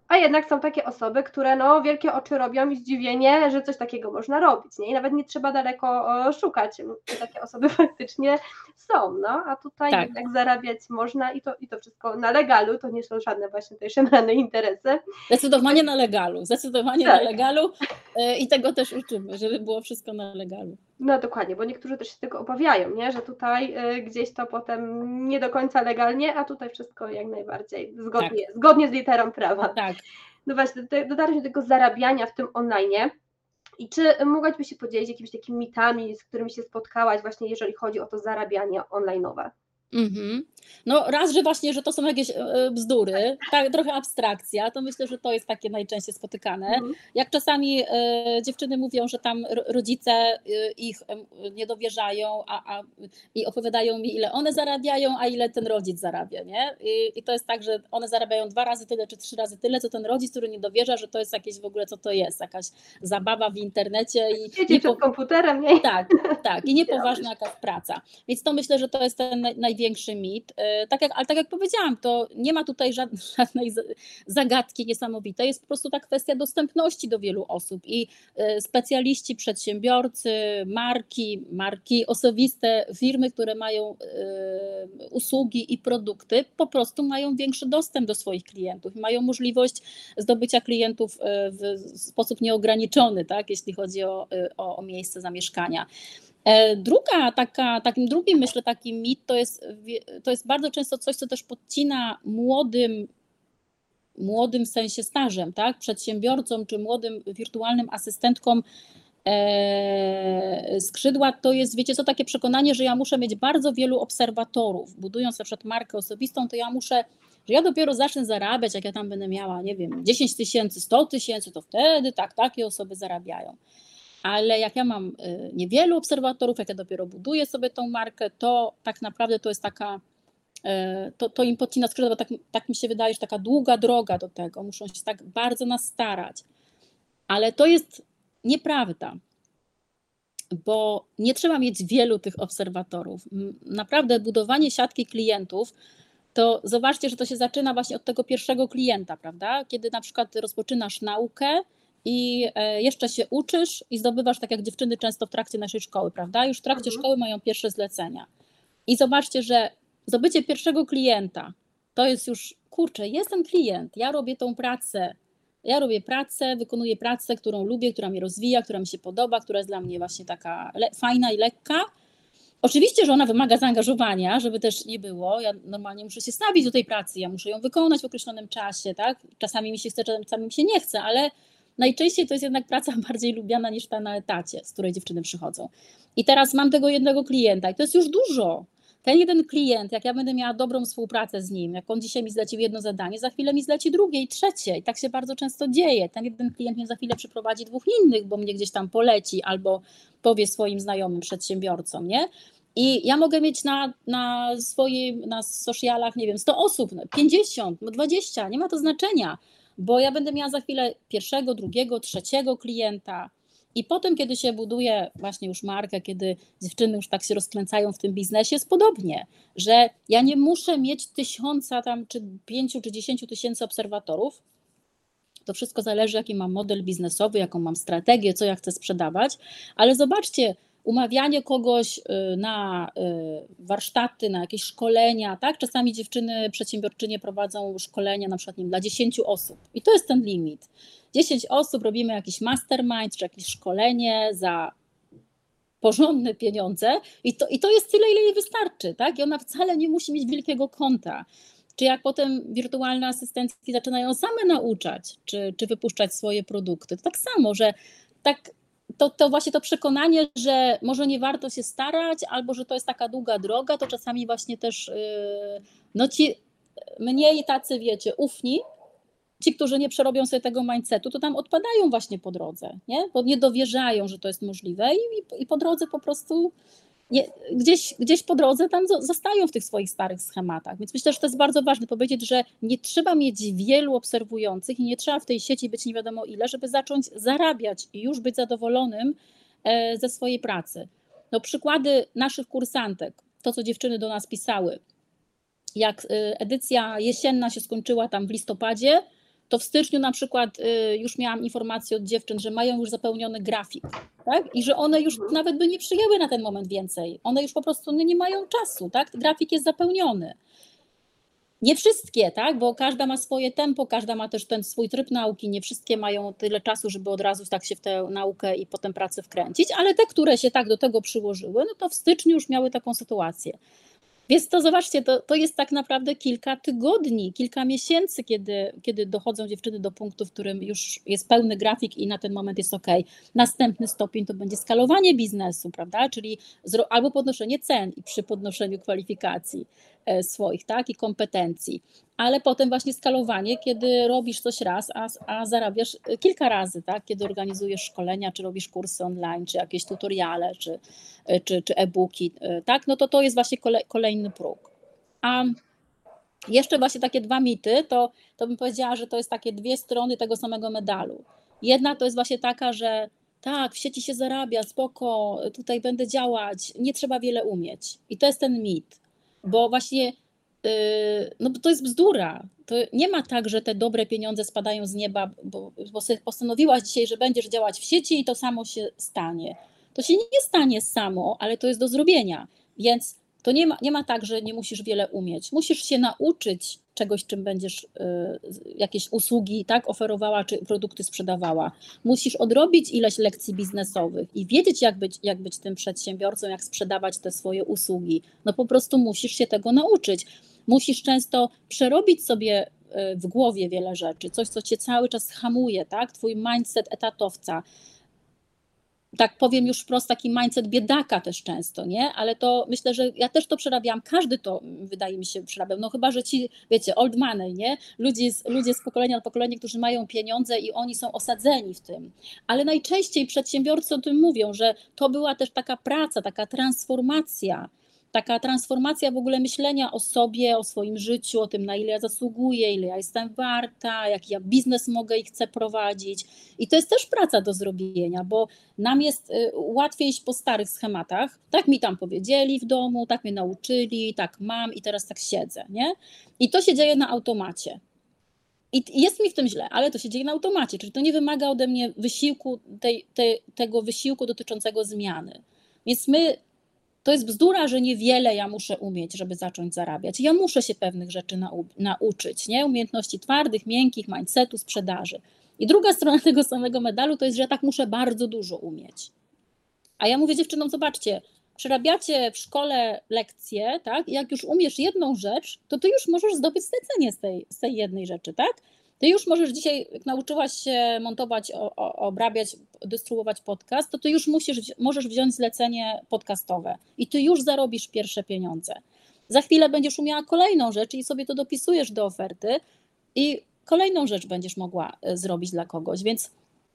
C: A jednak są takie osoby, które no wielkie oczy robią i zdziwienie, że coś takiego można robić, nie? I nawet nie trzeba daleko szukać, takie osoby faktycznie są, no, a tutaj
B: Tak.
C: jednak zarabiać można i to, i to wszystko na legalu, to nie są żadne właśnie tutaj szemrane interesy.
B: Zdecydowanie na legalu, zdecydowanie tak. na legalu i tego też uczymy, żeby było wszystko na legalu.
C: No dokładnie, bo niektórzy też się tego obawiają, nie? Że tutaj y, gdzieś to potem nie do końca legalnie, a tutaj wszystko jak najbardziej zgodnie, tak. zgodnie z literą prawa.
B: Tak.
C: No właśnie, dotarliśmy do tego zarabiania w tym online. I czy mogłabyś się podzielić jakimiś takimi mitami, z którymi się spotkałaś właśnie, jeżeli chodzi o to zarabianie online'owe?
B: Mm-hmm. No raz, że właśnie, że to są jakieś bzdury, tak, trochę abstrakcja, to myślę, że to jest takie najczęściej spotykane. Mm. Jak czasami e, dziewczyny mówią, że tam rodzice e, ich e, nie dowierzają a, a, i opowiadają mi, ile one zarabiają, a ile ten rodzic zarabia, nie? I, I to jest tak, że one zarabiają dwa razy tyle, czy trzy razy tyle, co ten rodzic, który nie dowierza, że to jest jakieś w ogóle, co to jest, jakaś zabawa w internecie. I
C: siedzi nie przed po... komputerem, nie?
B: Tak, tak, i niepoważna jakaś praca. Więc to myślę, że to jest ten naj, największy mit. Tak jak, ale tak jak powiedziałam, to nie ma tutaj żadnej, żadnej zagadki niesamowitej, jest po prostu ta kwestia dostępności do wielu osób i specjaliści, przedsiębiorcy, marki, marki osobiste, firmy, które mają usługi i produkty, po prostu mają większy dostęp do swoich klientów i mają możliwość zdobycia klientów w sposób nieograniczony, tak, jeśli chodzi o, o, o miejsce zamieszkania. Druga taka, takim drugim myślę taki mit to jest, to jest bardzo często coś, co też podcina młodym, młodym w sensie stażem, tak, przedsiębiorcom czy młodym wirtualnym asystentkom e, skrzydła, to jest, wiecie co, takie przekonanie, że ja muszę mieć bardzo wielu obserwatorów. Budując na przykład markę osobistą, to ja muszę, że ja dopiero zacznę zarabiać, jak ja tam będę miała, nie wiem, dziesięć tysięcy, sto tysięcy, to wtedy tak, takie osoby zarabiają. Ale jak ja mam niewielu obserwatorów, jak ja dopiero buduję sobie tą markę, to tak naprawdę to jest taka, to, to im podcina skrzydła, bo tak, tak mi się wydaje, że taka długa droga do tego, muszą się tak bardzo nastarać. Ale to jest nieprawda, bo nie trzeba mieć wielu tych obserwatorów. Naprawdę budowanie siatki klientów, to zobaczcie, że to się zaczyna właśnie od tego pierwszego klienta, prawda? Kiedy na przykład rozpoczynasz naukę, i jeszcze się uczysz i zdobywasz, tak jak dziewczyny często w trakcie naszej szkoły, prawda? Już w trakcie mhm. szkoły mają pierwsze zlecenia. I zobaczcie, że zdobycie pierwszego klienta, to jest już, kurczę, jest ten klient, ja robię tą pracę, ja robię pracę, wykonuję pracę, którą lubię, która mnie rozwija, która mi się podoba, która jest dla mnie właśnie taka le- fajna i lekka. Oczywiście, że ona wymaga zaangażowania, żeby też nie było. Ja normalnie muszę się stawić do tej pracy, ja muszę ją wykonać w określonym czasie, tak? Czasami mi się chce, czasami mi się nie chce, ale najczęściej to jest jednak praca bardziej lubiana niż ta na etacie, z której dziewczyny przychodzą. I teraz mam tego jednego klienta i to jest już dużo. Ten jeden klient, jak ja będę miała dobrą współpracę z nim, jak on dzisiaj mi zlecił jedno zadanie, za chwilę mi zleci drugie i trzecie. I tak się bardzo często dzieje. Ten jeden klient mnie za chwilę przyprowadzi dwóch innych, bo mnie gdzieś tam poleci albo powie swoim znajomym przedsiębiorcom, nie? I ja mogę mieć na, na swoim, na socialach, nie wiem, sto osób, pięćdziesiąt, dwadzieścia, nie ma to znaczenia. Bo ja będę miała za chwilę pierwszego, drugiego, trzeciego klienta i potem, kiedy się buduje właśnie już markę, kiedy dziewczyny już tak się rozkręcają w tym biznesie, jest podobnie, że ja nie muszę mieć tysiąca tam, czy pięciu, czy dziesięciu tysięcy obserwatorów. To wszystko zależy, jaki mam model biznesowy, jaką mam strategię, co ja chcę sprzedawać, ale zobaczcie, umawianie kogoś na warsztaty, na jakieś szkolenia, tak? Czasami dziewczyny przedsiębiorczynie prowadzą szkolenia na przykład nie wiem, dla dziesięciu osób i to jest ten limit. dziesięć osób, robimy jakiś mastermind czy jakieś szkolenie za porządne pieniądze i to, i to jest tyle, ile jej wystarczy, tak? I ona wcale nie musi mieć wielkiego konta. Czy jak potem wirtualne asystentki zaczynają same nauczać, czy, czy wypuszczać swoje produkty, to tak samo, że tak To, to właśnie to przekonanie, że może nie warto się starać, albo że to jest taka długa droga, to czasami właśnie też yy, no ci mniej tacy, wiecie, ufni, ci, którzy nie przerobią sobie tego mindsetu, to tam odpadają właśnie po drodze, nie? Bo nie dowierzają, że to jest możliwe i, i, i po drodze po prostu nie, gdzieś, gdzieś po drodze tam zostają w tych swoich starych schematach. Więc myślę, że to jest bardzo ważne powiedzieć, że nie trzeba mieć wielu obserwujących i nie trzeba w tej sieci być nie wiadomo ile, żeby zacząć zarabiać i już być zadowolonym ze swojej pracy. No, przykłady naszych kursantek, to co dziewczyny do nas pisały, jak edycja jesienna się skończyła tam w listopadzie, to w styczniu na przykład y, już miałam informację od dziewczyn, że mają już zapełniony grafik, tak? I że one już nawet by nie przyjęły na ten moment więcej. One już po prostu no, nie mają czasu, tak? Grafik jest zapełniony. Nie wszystkie, tak? Bo każda ma swoje tempo, każda ma też ten swój tryb nauki, nie wszystkie mają tyle czasu, żeby od razu tak się w tę naukę i potem pracę wkręcić, ale te, które się tak do tego przyłożyły, no to w styczniu już miały taką sytuację. Więc to zobaczcie, to, to jest tak naprawdę kilka tygodni, kilka miesięcy, kiedy, kiedy dochodzą dziewczyny do punktu, w którym już jest pełny grafik i na ten moment jest ok. Następny stopień to będzie skalowanie biznesu, prawda? Czyli zro, albo podnoszenie cen i przy podnoszeniu kwalifikacji e, swoich, tak, i kompetencji. Ale potem właśnie skalowanie, kiedy robisz coś raz, a, a zarabiasz kilka razy, tak? Kiedy organizujesz szkolenia, czy robisz kursy online, czy jakieś tutoriale, czy, czy, czy e-booki, tak? No to to jest właśnie kolej, kolejny próg. A jeszcze właśnie takie dwa mity, to, to bym powiedziała, że to jest takie dwie strony tego samego medalu. Jedna to jest właśnie taka, że tak, w sieci się zarabia, spoko, tutaj będę działać, nie trzeba wiele umieć. I to jest ten mit, bo właśnie no bo to jest bzdura. To nie ma tak, że te dobre pieniądze spadają z nieba, bo, bo sobie postanowiłaś dzisiaj, że będziesz działać w sieci i to samo się stanie. To się nie stanie samo, ale to jest do zrobienia. Więc to nie ma, nie ma tak, że nie musisz wiele umieć. Musisz się nauczyć czegoś, czym będziesz y, jakieś usługi tak oferowała, czy produkty sprzedawała. Musisz odrobić ileś lekcji biznesowych i wiedzieć, jak być, jak być tym przedsiębiorcą, jak sprzedawać te swoje usługi. No po prostu musisz się tego nauczyć. Musisz często przerobić sobie w głowie wiele rzeczy, coś, co cię cały czas hamuje, tak? Twój mindset etatowca. Tak powiem już wprost, taki mindset biedaka też często, nie? Ale to myślę, że ja też to przerabiałam, każdy to wydaje mi się przerabiał, no chyba, że ci, wiecie, old money, nie? Ludzie, ludzie z pokolenia na pokolenie, którzy mają pieniądze i oni są osadzeni w tym. Ale najczęściej przedsiębiorcy o tym mówią, że to była też taka praca, taka transformacja, taka transformacja w ogóle myślenia o sobie, o swoim życiu, o tym, na ile ja zasługuję, ile ja jestem warta, jaki ja biznes mogę i chcę prowadzić. I to jest też praca do zrobienia, bo nam jest łatwiej iść po starych schematach. Tak mi tam powiedzieli w domu, tak mnie nauczyli, tak mam i teraz tak siedzę, nie? I to się dzieje na automacie. I jest mi w tym źle, ale to się dzieje na automacie, czyli to nie wymaga ode mnie wysiłku, tej, tej, tego wysiłku dotyczącego zmiany. Więc my To jest bzdura, że niewiele ja muszę umieć, żeby zacząć zarabiać. Ja muszę się pewnych rzeczy nau- nauczyć, nie? Umiejętności twardych, miękkich, mindsetu, sprzedaży. I druga strona tego samego medalu to jest, że ja tak muszę bardzo dużo umieć. A ja mówię dziewczynom, zobaczcie, przerabiacie w szkole lekcje, tak? I jak już umiesz jedną rzecz, to ty już możesz zdobyć zlecenie z tej, z tej jednej rzeczy, tak? Ty już możesz dzisiaj, jak nauczyłaś się montować, o, o, obrabiać, dystrybuować podcast, to ty już musisz, możesz wziąć zlecenie podcastowe i ty już zarobisz pierwsze pieniądze. Za chwilę będziesz umiała kolejną rzecz i sobie to dopisujesz do oferty i kolejną rzecz będziesz mogła zrobić dla kogoś, więc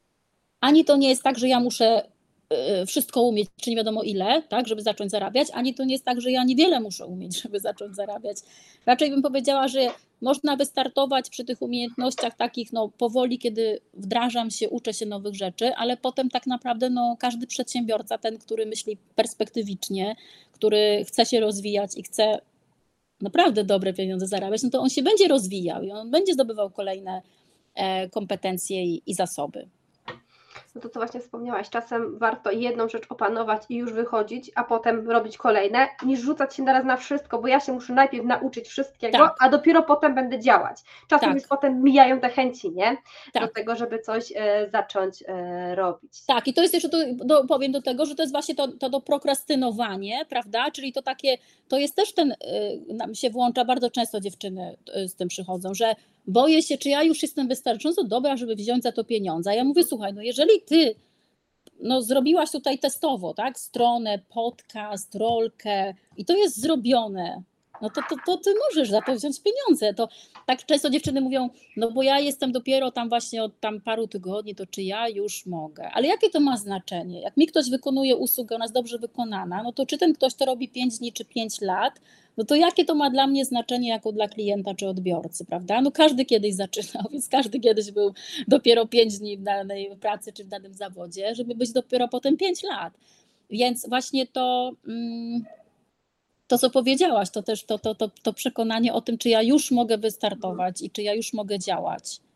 B: ani to nie jest tak, że ja muszę wszystko umieć, czy nie wiadomo ile, tak, żeby zacząć zarabiać, ani to nie jest tak, że ja niewiele muszę umieć, żeby zacząć zarabiać. Raczej bym powiedziała, że można wystartować przy tych umiejętnościach takich no, powoli, kiedy wdrażam się, uczę się nowych rzeczy, ale potem tak naprawdę no, każdy przedsiębiorca, ten, który myśli perspektywicznie, który chce się rozwijać i chce naprawdę dobre pieniądze zarabiać, no to on się będzie rozwijał i on będzie zdobywał kolejne e, kompetencje i, i zasoby.
C: No to co właśnie wspomniałaś, czasem warto jedną rzecz opanować i już wychodzić, a potem robić kolejne, niż rzucać się naraz na wszystko, bo ja się muszę najpierw nauczyć wszystkiego, tak. A dopiero potem będę działać. Czasem tak. Już potem mijają te chęci, nie? Tak. Do tego, żeby coś e, zacząć e, robić.
B: Tak, i to jest jeszcze, to, do, powiem do tego, że to jest właśnie to, to do prokrastynowanie, prawda? Czyli to takie, to jest też ten, y, nam się włącza, bardzo często dziewczyny y, z tym przychodzą, że boję się, czy ja już jestem wystarczająco dobra, żeby wziąć za to pieniądze. A ja mówię, słuchaj, no jeżeli ty no, zrobiłaś tutaj testowo, tak, stronę, podcast, rolkę i to jest zrobione, no to, to, to ty możesz za to wziąć pieniądze. To tak często dziewczyny mówią, no bo ja jestem dopiero tam właśnie od tam paru tygodni, to czy ja już mogę? Ale jakie to ma znaczenie? Jak mi ktoś wykonuje usługę, ona jest dobrze wykonana, no to czy ten ktoś to robi pięć dni czy pięć lat, no to jakie to ma dla mnie znaczenie jako dla klienta czy odbiorcy, prawda? No każdy kiedyś zaczynał, więc każdy kiedyś był dopiero pięć dni w danej pracy czy w danym zawodzie, żeby być dopiero potem pięć lat. Więc właśnie to... Mm, To, co powiedziałaś, to też to, to, to, to przekonanie o tym, czy ja już mogę wystartować i czy ja już mogę działać.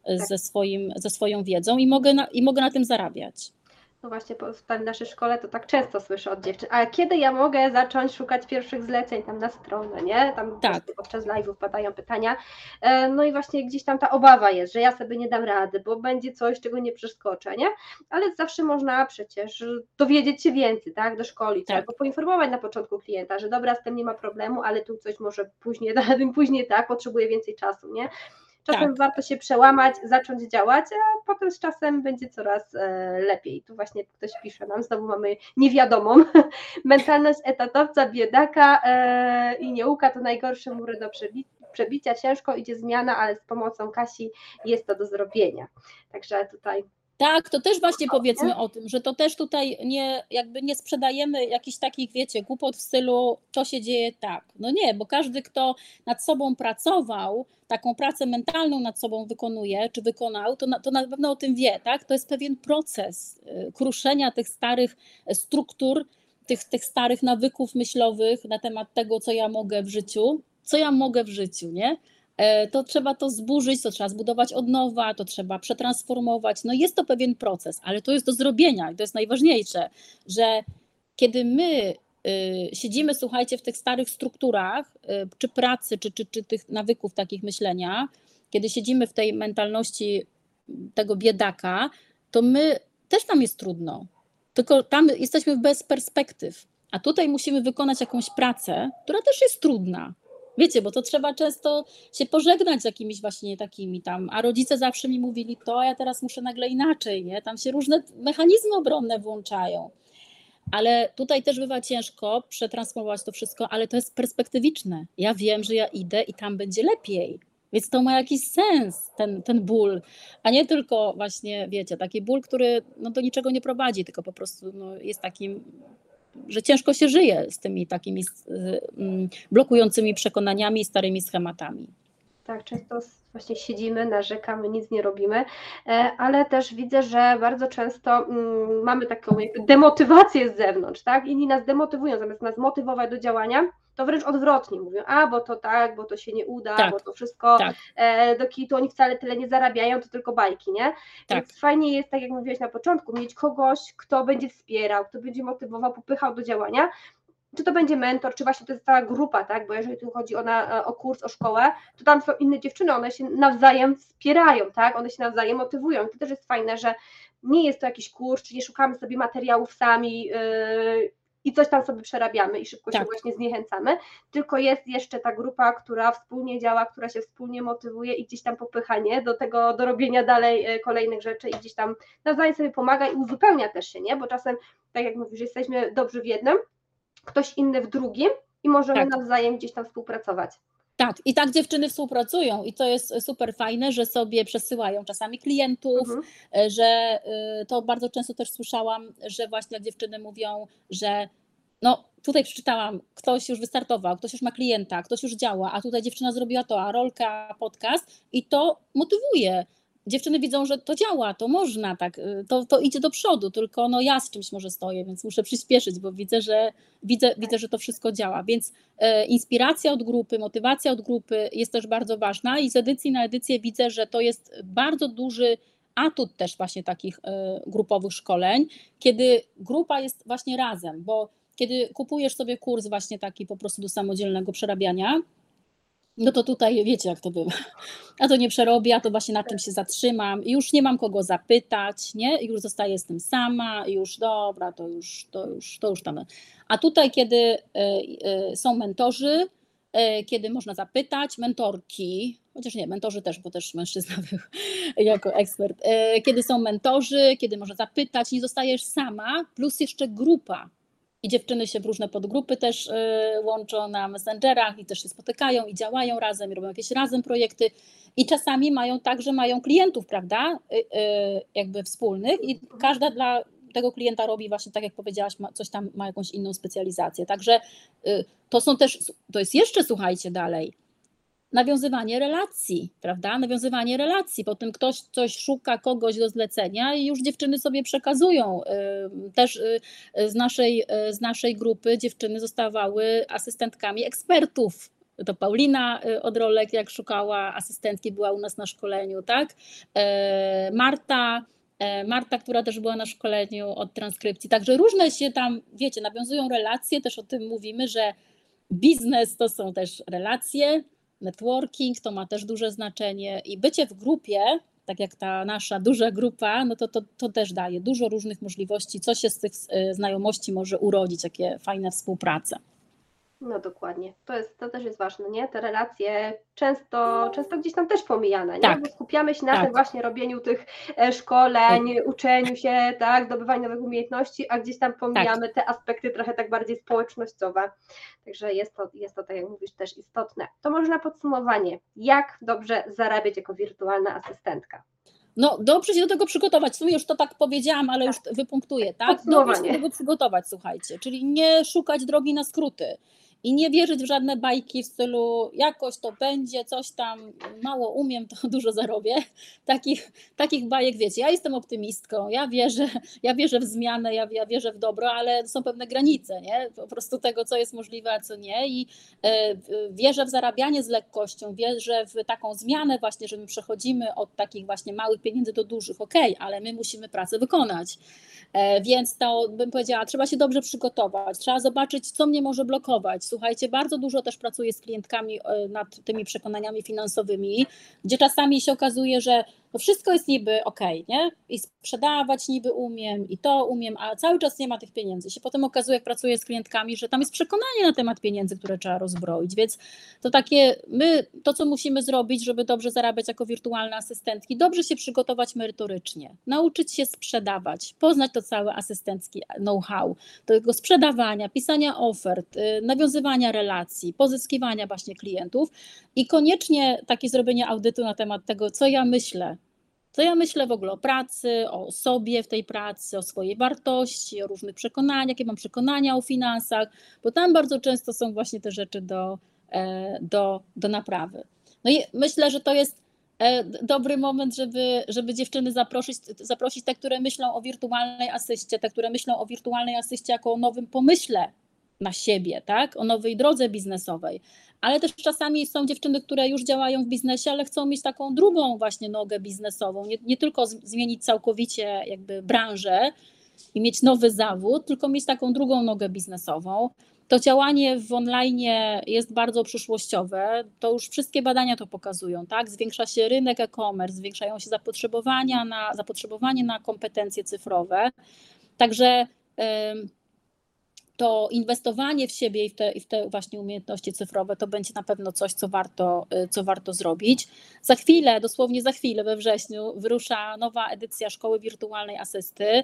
B: ze, swoim, ze swoją wiedzą i mogę, na, i mogę na tym zarabiać.
C: No właśnie, w tej naszej szkole to tak często słyszę od dziewczyn, a kiedy ja mogę zacząć szukać pierwszych zleceń tam na stronę, nie? Tam
B: tak.
C: podczas live'ów padają pytania. No i właśnie gdzieś tam ta obawa jest, że ja sobie nie dam rady, bo będzie coś, czego nie przeskoczę, nie? Ale zawsze można przecież dowiedzieć się więcej, tak? Doszkolić,
B: tak.
C: albo poinformować na początku klienta, że dobra, z tym nie ma problemu, ale tu coś może później, później tak, potrzebuję więcej czasu, nie? Czasem tak. warto się przełamać, zacząć działać, a potem z czasem będzie coraz e, lepiej. Tu właśnie ktoś pisze nam, znowu mamy niewiadomą. Mentalność etatowca, biedaka e, i nieuka to najgorsze mury do przebi przebicia. Ciężko idzie zmiana, ale z pomocą Kasi jest to do zrobienia. Także tutaj...
B: Tak, to też właśnie powiedzmy o tym, że to też tutaj nie, jakby nie sprzedajemy jakichś takich, wiecie, głupot w stylu to się dzieje tak. No nie, bo każdy, kto nad sobą pracował, taką pracę mentalną nad sobą wykonuje, czy wykonał, to na, to na pewno o tym wie, tak? To jest pewien proces kruszenia tych starych struktur, tych, tych starych nawyków myślowych na temat tego, co ja mogę w życiu, co ja mogę w życiu, nie? To trzeba to zburzyć, to trzeba zbudować od nowa, to trzeba przetransformować. No jest to pewien proces, ale to jest do zrobienia i to jest najważniejsze, że kiedy my y, siedzimy, słuchajcie, w tych starych strukturach, y, czy pracy, czy, czy, czy tych nawyków takich myślenia, kiedy siedzimy w tej mentalności tego biedaka, to my też nam jest trudno, tylko tam jesteśmy bez perspektyw, a tutaj musimy wykonać jakąś pracę, która też jest trudna. Wiecie, bo to trzeba często się pożegnać z jakimiś właśnie takimi tam, a rodzice zawsze mi mówili to, a ja teraz muszę nagle inaczej, nie? Tam się różne mechanizmy obronne włączają. Ale tutaj też bywa ciężko przetransformować to wszystko, ale to jest perspektywiczne. Ja wiem, że ja idę i tam będzie lepiej. Więc to ma jakiś sens, ten, ten ból, a nie tylko właśnie, wiecie, taki ból, który no, do niczego nie prowadzi, tylko po prostu no, jest takim... że ciężko się żyje z tymi takimi blokującymi przekonaniami i starymi schematami.
C: Tak, często właśnie siedzimy, narzekamy, nic nie robimy, ale też widzę, że bardzo często mamy taką jakby demotywację z zewnątrz, tak? Inni nas demotywują, zamiast nas motywować do działania, to wręcz odwrotnie mówią, a bo to tak, bo to się nie uda, tak, bo to wszystko tak. e, do kitu, oni wcale tyle nie zarabiają, to tylko bajki, nie?
B: Tak.
C: Więc fajnie jest, tak jak mówiłeś na początku, mieć kogoś, kto będzie wspierał, kto będzie motywował, popychał do działania, czy to będzie mentor, czy właśnie to jest cała grupa, tak? Bo jeżeli tu chodzi o, na, o kurs, o szkołę, to tam są inne dziewczyny, one się nawzajem wspierają, tak? One się nawzajem motywują. To też jest fajne, że nie jest to jakiś kurs, czy nie szukamy sobie materiałów sami yy, i coś tam sobie przerabiamy i szybko tak. się właśnie zniechęcamy, tylko jest jeszcze ta grupa, która wspólnie działa, która się wspólnie motywuje i gdzieś tam popycha, nie? Do tego, do robienia dalej kolejnych rzeczy i gdzieś tam nawzajem sobie pomaga i uzupełnia też się, nie? Bo czasem, tak jak mówisz, jesteśmy dobrzy w jednym, ktoś inny w drugim i możemy tak. nawzajem gdzieś tam współpracować.
B: Tak, i tak dziewczyny współpracują i to jest super fajne, że sobie przesyłają czasami klientów, mhm. że to bardzo często też słyszałam, że właśnie jak dziewczyny mówią, że no tutaj przeczytałam, ktoś już wystartował, ktoś już ma klienta, ktoś już działa, a tutaj dziewczyna zrobiła to, a rolka, podcast i to motywuje. Dziewczyny widzą, że to działa, to można, tak, to, to idzie do przodu, tylko no ja z czymś może stoję, więc muszę przyspieszyć, bo widzę, że widzę, widzę, że to wszystko działa. Więc e, inspiracja od grupy, motywacja od grupy jest też bardzo ważna i z edycji na edycję widzę, że to jest bardzo duży atut też właśnie takich e, grupowych szkoleń, kiedy grupa jest właśnie razem, bo kiedy kupujesz sobie kurs właśnie taki po prostu do samodzielnego przerabiania, no to tutaj wiecie jak to było, a to nie przerobię, a to właśnie na czym się zatrzymam i już nie mam kogo zapytać, nie? I już zostaję z tym sama, i już dobra, to już, to już, to już tam. A tutaj kiedy y, y, są mentorzy, y, kiedy można zapytać, mentorki, chociaż nie, mentorzy też, bo też mężczyzna był jako ekspert, y, kiedy są mentorzy, kiedy można zapytać, nie zostajesz sama, plus jeszcze grupa. I dziewczyny się w różne podgrupy też y, łączą na Messengerach i też się spotykają i działają razem, i robią jakieś razem projekty i czasami mają tak, że mają klientów, prawda, y, y, jakby wspólnych i każda dla tego klienta robi właśnie tak jak powiedziałaś, ma, coś tam ma jakąś inną specjalizację. Także y, to są też, to jest jeszcze słuchajcie dalej, nawiązywanie relacji, prawda? Nawiązywanie relacji. Potem ktoś coś szuka kogoś do zlecenia i już dziewczyny sobie przekazują. Też z naszej, z naszej grupy dziewczyny zostawały asystentkami ekspertów to Paulina Odrolek, jak szukała asystentki, była u nas na szkoleniu, tak? Marta, Marta, która też była na szkoleniu od transkrypcji. Także różne się tam, wiecie, nawiązują relacje, też o tym mówimy, że biznes to są też relacje, networking to ma też duże znaczenie i bycie w grupie, tak jak ta nasza duża grupa, no to, to, to też daje dużo różnych możliwości, co się z tych znajomości może urodzić, jakie fajne współprace.
C: No dokładnie, to, jest, to też jest ważne, nie? Te relacje często, często gdzieś tam też pomijane, nie?
B: Tak,
C: bo skupiamy się na
B: tak.
C: tym właśnie robieniu tych szkoleń, tak. uczeniu się, tak, zdobywaniu nowych umiejętności, a gdzieś tam pomijamy tak. te aspekty trochę tak bardziej społecznościowe, także jest to, jest to, tak jak mówisz, też istotne. To może na podsumowanie, jak dobrze zarabiać jako wirtualna asystentka?
B: No dobrze się do tego przygotować, w sumie już to tak powiedziałam, ale tak. już wypunktuję, tak? Dobrze się do tego przygotować, słuchajcie, czyli nie szukać drogi na skróty i nie wierzyć w żadne bajki w stylu jakoś to będzie, coś tam, mało umiem, to dużo zarobię. Takich, takich bajek, wiecie, ja jestem optymistką, ja wierzę, ja wierzę w zmianę, ja, ja wierzę w dobro, ale są pewne granice, nie? Po prostu tego, co jest możliwe, a co nie i e, wierzę w zarabianie z lekkością, wierzę w taką zmianę właśnie, że my przechodzimy od takich właśnie małych pieniędzy do dużych, okej, okay, ale my musimy pracę wykonać. Więc to bym powiedziała, trzeba się dobrze przygotować, trzeba zobaczyć, co mnie może blokować. Słuchajcie, bardzo dużo też pracuję z klientkami nad tymi przekonaniami finansowymi, gdzie czasami się okazuje, że to wszystko jest niby okej, okay, nie? I sprzedawać niby umiem, i to umiem, a cały czas nie ma tych pieniędzy. Się potem okazuje, jak pracuję z klientkami, że tam jest przekonanie na temat pieniędzy, które trzeba rozbroić, więc to takie, my, to co musimy zrobić, żeby dobrze zarabiać jako wirtualne asystentki, dobrze się przygotować merytorycznie, nauczyć się sprzedawać, poznać to całe asystenckie know-how, tego sprzedawania, pisania ofert, nawiązywania relacji, pozyskiwania właśnie klientów i koniecznie takie zrobienie audytu na temat tego, co ja myślę, co ja myślę w ogóle o pracy, o sobie w tej pracy, o swojej wartości, o różnych przekonaniach, jakie mam przekonania o finansach, bo tam bardzo często są właśnie te rzeczy do, do, do naprawy. No i myślę, że to jest dobry moment, żeby, żeby dziewczyny zaprosić, zaprosić te, które myślą o wirtualnej asyście, te, które myślą o wirtualnej asyście jako o nowym pomyśle na siebie, tak? O nowej drodze biznesowej, ale też czasami są dziewczyny, które już działają w biznesie, ale chcą mieć taką drugą właśnie nogę biznesową, nie, nie tylko zmienić całkowicie jakby branżę i mieć nowy zawód, tylko mieć taką drugą nogę biznesową. To działanie w online jest bardzo przyszłościowe, to już wszystkie badania to pokazują, tak? Zwiększa się rynek e-commerce, zwiększają się zapotrzebowania na, zapotrzebowanie na kompetencje cyfrowe, także ym, to inwestowanie w siebie i w te, i w te właśnie umiejętności cyfrowe to będzie na pewno coś, co warto, co warto zrobić. Za chwilę, dosłownie za chwilę we wrześniu wyrusza nowa edycja Szkoły Wirtualnej Asysty.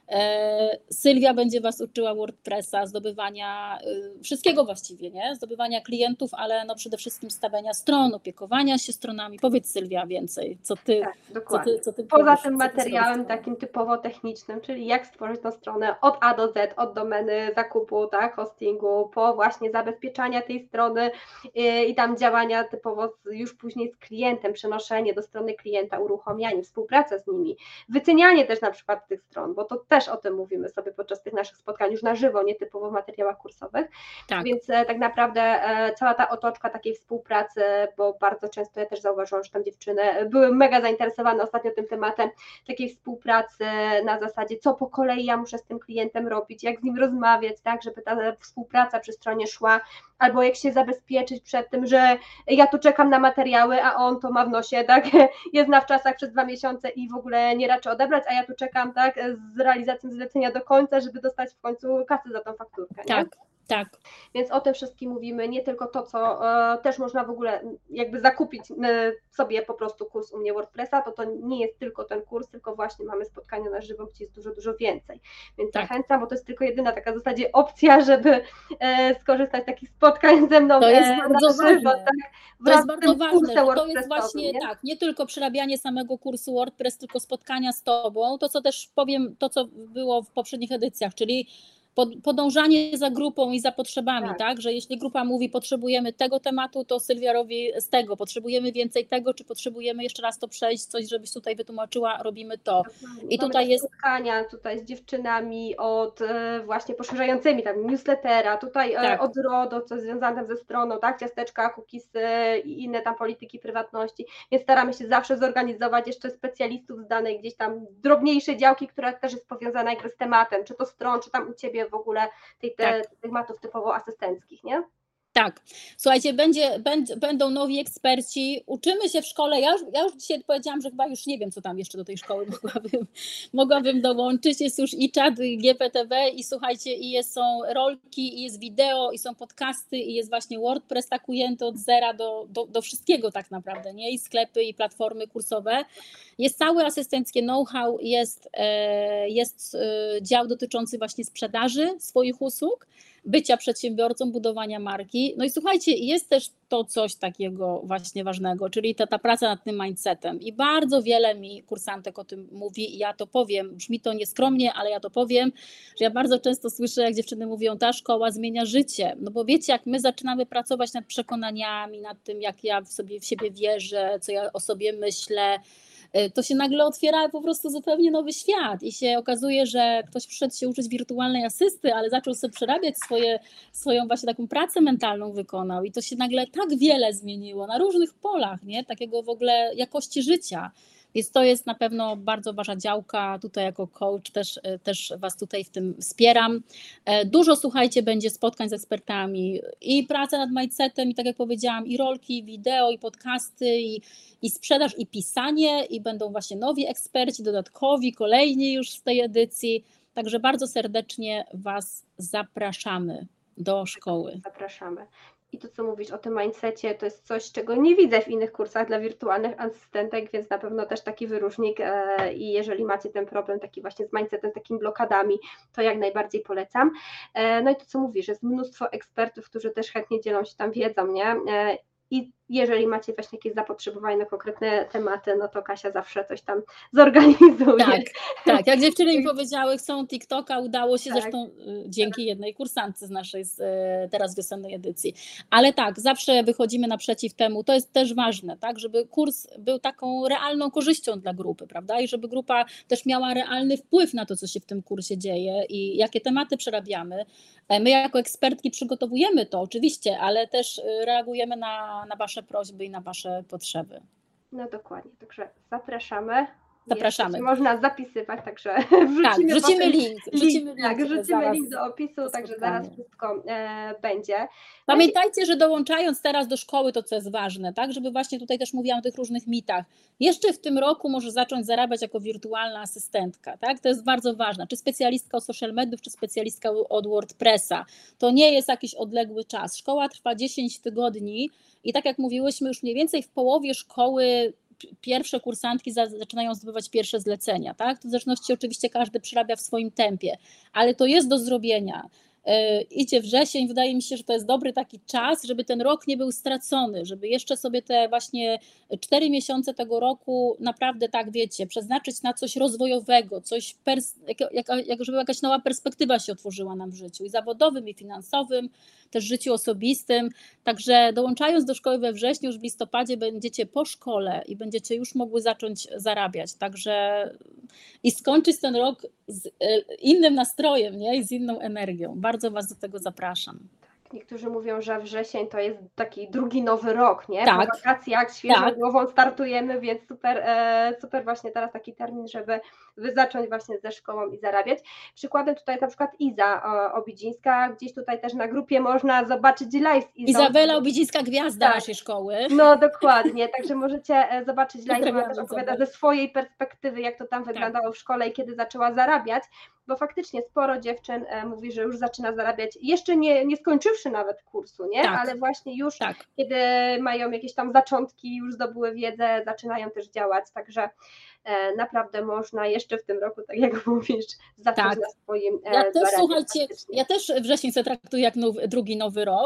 B: Sylwia będzie Was uczyła WordPressa, zdobywania wszystkiego właściwie, nie? Zdobywania klientów, ale no przede wszystkim stawiania stron, opiekowania się stronami. Powiedz Sylwia więcej, co Ty,
C: tak,
B: co ty, co ty
C: Poza
B: powiesz,
C: tym materiałem takim typowo technicznym, czyli jak stworzyć tą stronę od A do Z, od domeny, zakupu, tak, hostingu, po właśnie zabezpieczania tej strony i, i tam działania typowo z, już później z klientem, przenoszenie do strony klienta, uruchamianie, współpraca z nimi, wycenianie też na przykład tych stron, bo to też o tym mówimy sobie podczas tych naszych spotkań już na żywo, nie typowo w materiałach kursowych, tak. Więc e, tak naprawdę e, cała ta otoczka takiej współpracy, bo bardzo często ja też zauważyłam, że tam dziewczyny były mega zainteresowane ostatnio tym tematem, takiej współpracy na zasadzie, co po kolei ja muszę z tym klientem robić, jak z nim rozmawiać, tak, żeby ta współpraca przy stronie szła, albo jak się zabezpieczyć przed tym, że ja tu czekam na materiały, a on to ma w nosie, tak, jest na wczasach przez dwa miesiące i w ogóle nie raczy odebrać, a ja tu czekam, tak, z realizacją zlecenia do końca, żeby dostać w końcu kasę za tą fakturkę, nie?
B: Tak. Tak.
C: Więc o tym wszystkim mówimy, nie tylko to, co e, też można w ogóle jakby zakupić e, sobie po prostu kurs u mnie WordPressa, to to nie jest tylko ten kurs, tylko właśnie mamy spotkania na żywo, gdzie jest dużo, dużo więcej. Więc tak. Zachęcam, bo to jest tylko jedyna taka w zasadzie opcja, żeby e, skorzystać z takich spotkań ze mną.
B: To jest
C: e,
B: bardzo
C: na żywo,
B: ważne.
C: Tak,
B: to jest bardzo ważne. To jest właśnie nie? tak, nie tylko przerabianie samego kursu WordPress, tylko spotkania z Tobą. To, co też powiem, to co było w poprzednich edycjach, czyli podążanie za grupą i za potrzebami, tak.
C: Tak.
B: Że jeśli grupa mówi, potrzebujemy tego tematu, to Sylwia robi z tego, potrzebujemy więcej tego, czy potrzebujemy jeszcze raz to przejść, coś żebyś tutaj wytłumaczyła, robimy to. I
C: Mamy
B: tutaj jest
C: spotkania tutaj z dziewczynami od właśnie poszerzającymi tam newslettera, tutaj
B: Tak.
C: od RODO, co związane ze stroną, tak, ciasteczka, cookiesy i inne tam polityki prywatności, więc staramy się zawsze zorganizować jeszcze specjalistów z danej gdzieś tam drobniejszej działki, która też jest powiązana jakby z tematem, czy to stron, czy tam u Ciebie w ogóle tej, te,
B: Tak.
C: tematów typowo asystenckich, nie?
B: Tak, słuchajcie, będzie, będzie, będą nowi eksperci, uczymy się w szkole, ja już, ja już dzisiaj powiedziałam, że chyba już nie wiem, co tam jeszcze do tej szkoły mogłabym, mogłabym dołączyć, jest już i czat, i G P T V i słuchajcie, i jest, są rolki, i jest wideo, i są podcasty, i jest właśnie WordPress tak ujęty od zera do, do, do wszystkiego tak naprawdę, nie? I sklepy, i platformy kursowe, jest całe asystenckie know-how, jest, jest dział dotyczący właśnie sprzedaży swoich usług, bycia przedsiębiorcą, budowania marki. No i słuchajcie, jest też to coś takiego właśnie ważnego, czyli ta, ta praca nad tym mindsetem i bardzo wiele mi kursantek o tym mówi i ja to powiem, brzmi to nieskromnie, ale ja to powiem, że ja bardzo często słyszę, jak dziewczyny mówią, ta szkoła zmienia życie, no bo wiecie, jak my zaczynamy pracować nad przekonaniami, nad tym, jak ja w sobie w siebie wierzę, co ja o sobie myślę, to się nagle otwiera po prostu zupełnie nowy świat i się okazuje, że ktoś przyszedł się uczyć wirtualnej asysty, ale zaczął sobie przerabiać swoje, swoją właśnie taką pracę mentalną wykonał i to się nagle tak wiele zmieniło na różnych polach, nie? Takiego w ogóle jakości życia. Więc to jest na pewno bardzo ważna działka, tutaj jako coach też, też Was tutaj w tym wspieram. Dużo, słuchajcie, będzie spotkań z ekspertami i praca nad mindsetem i tak jak powiedziałam, i rolki, i wideo, i podcasty, i, i sprzedaż, i pisanie, i będą właśnie nowi eksperci, dodatkowi, kolejni już z tej edycji, także bardzo serdecznie Was zapraszamy do szkoły.
C: Zapraszamy. I to, co mówisz o tym mindsetie, to jest coś, czego nie widzę w innych kursach dla wirtualnych asystentek, więc na pewno też taki wyróżnik e, i jeżeli macie ten problem taki właśnie z mindsetem, takimi blokadami, to jak najbardziej polecam. E, no i to, co mówisz, jest mnóstwo ekspertów, którzy też chętnie dzielą się tam wiedzą, nie? E, I jeżeli macie właśnie jakieś zapotrzebowanie na konkretne tematy, no to Kasia zawsze coś tam zorganizuje.
B: Tak, tak. Jak dziewczyny mi powiedziały, chcą TikToka, udało się,
C: Tak.
B: Zresztą dzięki jednej kursantce z naszej z, teraz wiosennej edycji. Ale tak, zawsze wychodzimy naprzeciw temu, to jest też ważne, tak, żeby kurs był taką realną korzyścią dla grupy, prawda, i żeby grupa też miała realny wpływ na to, co się w tym kursie dzieje i jakie tematy przerabiamy. My jako ekspertki przygotowujemy to oczywiście, ale też reagujemy na, na Wasze prośby i na Wasze potrzeby.
C: No dokładnie, także zapraszamy.
B: Zapraszamy.
C: Można zapisywać, także wrzucimy,
B: tak, wrzucimy link. Wrzucimy
C: link, tak,
B: link
C: wrzucimy link do opisu, także zaraz wszystko e, będzie.
B: Pamiętajcie, że dołączając teraz do szkoły, to co jest ważne, tak, żeby właśnie tutaj też mówiłam o tych różnych mitach. Jeszcze w tym roku możesz zacząć zarabiać jako wirtualna asystentka, tak? To jest bardzo ważne. Czy specjalistka od social mediów, czy specjalistka od WordPressa. To nie jest jakiś odległy czas. Szkoła trwa dziesięć tygodni i tak jak mówiłyśmy, już mniej więcej w połowie szkoły pierwsze kursantki zaczynają zdobywać pierwsze zlecenia, tak? To w zależności oczywiście każdy przerabia w swoim tempie, ale to jest do zrobienia. Idzie wrzesień, wydaje mi się, że to jest dobry taki czas, żeby ten rok nie był stracony, żeby jeszcze sobie te właśnie cztery miesiące tego roku naprawdę, tak wiecie, przeznaczyć na coś rozwojowego, coś, pers- jak, jak, żeby jakaś nowa perspektywa się otworzyła nam w życiu i zawodowym, i finansowym, też życiu osobistym. Także dołączając do szkoły we wrześniu, już w listopadzie będziecie po szkole i będziecie już mogły zacząć zarabiać. Także i skończyć ten rok z innym nastrojem, nie? I z inną energią. Bardzo Was do tego zapraszam.
C: Niektórzy mówią, że wrzesień to jest taki drugi nowy rok, nie?
B: Tak.
C: Po wakacjach świeżą
B: tak.
C: głową startujemy, więc super, e, super właśnie teraz taki termin, żeby wy zacząć właśnie ze szkołą i zarabiać. Przykładem tutaj na przykład Iza Obidzińska, gdzieś tutaj też na grupie można zobaczyć live z Izą.
B: Izabela Obidzińska, gwiazda
C: tak.
B: naszej szkoły.
C: No dokładnie, także możecie zobaczyć live, ona też opowiada ze swojej perspektywy, jak to tam wyglądało tak. w szkole i kiedy zaczęła zarabiać, bo faktycznie sporo dziewczyn e, mówi, że już zaczyna zarabiać, jeszcze nie, nie skończywszy nawet kursu, nie?
B: Tak.
C: Ale właśnie już
B: tak.
C: kiedy mają jakieś tam zaczątki, już zdobyły wiedzę, zaczynają też działać, także e, naprawdę można jeszcze w tym roku, tak jak mówisz, zacząć tak. na swoim e,
B: Ja też, słuchajcie, ja też wrzesień se traktuję jak nowy, drugi nowy rok.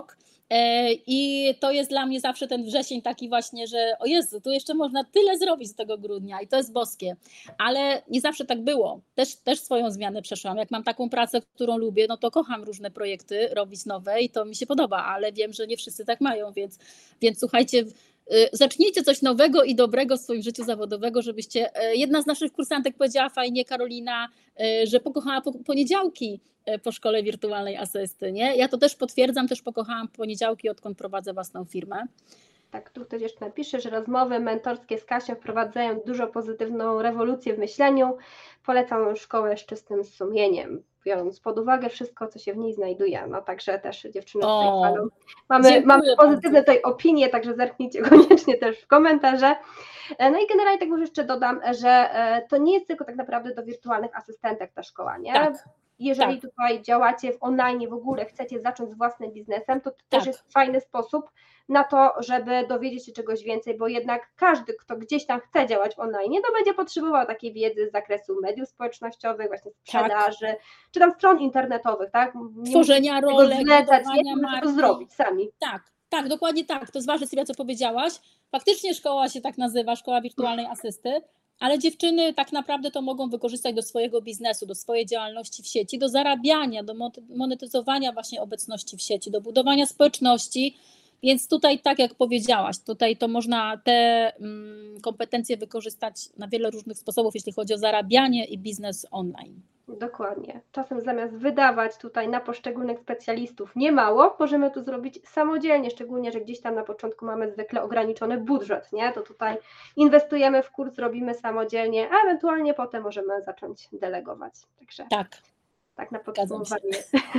B: I to jest dla mnie zawsze ten wrzesień taki właśnie, że o Jezu, tu jeszcze można tyle zrobić z tego grudnia i to jest boskie. Ale nie zawsze tak było. Też, też swoją zmianę przeszłam. Jak mam taką pracę, którą lubię, no to kocham różne projekty robić nowe i to mi się podoba, ale wiem, że nie wszyscy tak mają, więc, więc słuchajcie, zacznijcie coś nowego i dobrego w swoim życiu zawodowego, żebyście, jedna z naszych kursantek powiedziała fajnie, Karolina, że pokochała poniedziałki po szkole wirtualnej asysty, nie? Ja to też potwierdzam, też pokochałam poniedziałki, odkąd prowadzę własną firmę.
C: Tak, tu ktoś jeszcze napisze, że rozmowy mentorskie z Kasią wprowadzają dużo pozytywną rewolucję w myśleniu. Polecam szkołę z czystym sumieniem, biorąc pod uwagę wszystko, co się w niej znajduje. No także też dziewczyny tutaj chwalą. Mamy, mamy pozytywne tutaj opinie, także zerknijcie koniecznie też w komentarze. No i generalnie tak może jeszcze dodam, że to nie jest tylko tak naprawdę do wirtualnych asystentek ta szkoła, nie?
B: Tak.
C: Jeżeli
B: tak.
C: tutaj działacie w online, w ogóle chcecie zacząć z własnym biznesem, to, to
B: tak.
C: też jest fajny sposób na to, żeby dowiedzieć się czegoś więcej, bo jednak każdy, kto gdzieś tam chce działać online, to będzie potrzebował takiej wiedzy z zakresu mediów społecznościowych, właśnie sprzedaży, tak. czy tam stron internetowych, tak? Nie
B: Tworzenia rolek, budowania
C: marki. To zrobić sami.
B: Tak, tak, dokładnie tak. To jest ważne, Sylwia, co powiedziałaś. Faktycznie szkoła się tak nazywa, Szkoła Wirtualnej Asysty, ale dziewczyny tak naprawdę to mogą wykorzystać do swojego biznesu, do swojej działalności w sieci, do zarabiania, do monetyzowania właśnie obecności w sieci, do budowania społeczności. Więc tutaj, tak jak powiedziałaś, tutaj to można te mm, kompetencje wykorzystać na wiele różnych sposobów, jeśli chodzi o zarabianie i biznes online.
C: Dokładnie. Czasem zamiast wydawać tutaj na poszczególnych specjalistów niemało, możemy to zrobić samodzielnie, szczególnie, że gdzieś tam na początku mamy zwykle ograniczony budżet, nie? To tutaj inwestujemy w kurs, robimy samodzielnie, a ewentualnie potem możemy zacząć delegować. Także
B: tak.
C: Tak na podsumowanie.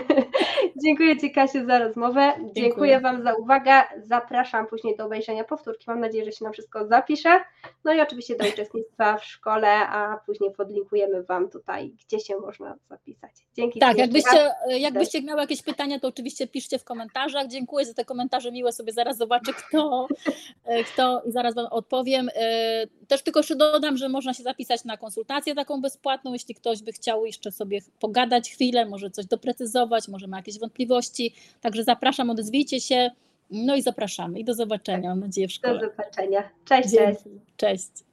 C: Dziękuję Ci, Kasiu, za rozmowę. Dziękuję. Dziękuję Wam za uwagę. Zapraszam później do obejrzenia powtórki. Mam nadzieję, że się nam wszystko zapisze. No i oczywiście do uczestnictwa w szkole, a później podlinkujemy Wam tutaj, gdzie się można zapisać. Dzięki.
B: Tak, jakbyście, jakbyście miały jakieś pytania, to oczywiście piszcie w komentarzach. Dziękuję za te komentarze miłe, sobie zaraz zobaczę, kto, kto i zaraz Wam odpowiem. Też tylko jeszcze dodam, że można się zapisać na konsultację taką bezpłatną, jeśli ktoś by chciał jeszcze sobie pogadać chwilę, może coś doprecyzować, może ma jakieś wątpliwości. Także zapraszam, odezwijcie się. No i zapraszamy. I do zobaczenia, mam nadzieję, w szkole.
C: Do zobaczenia. Cześć, cześć.
B: Cześć.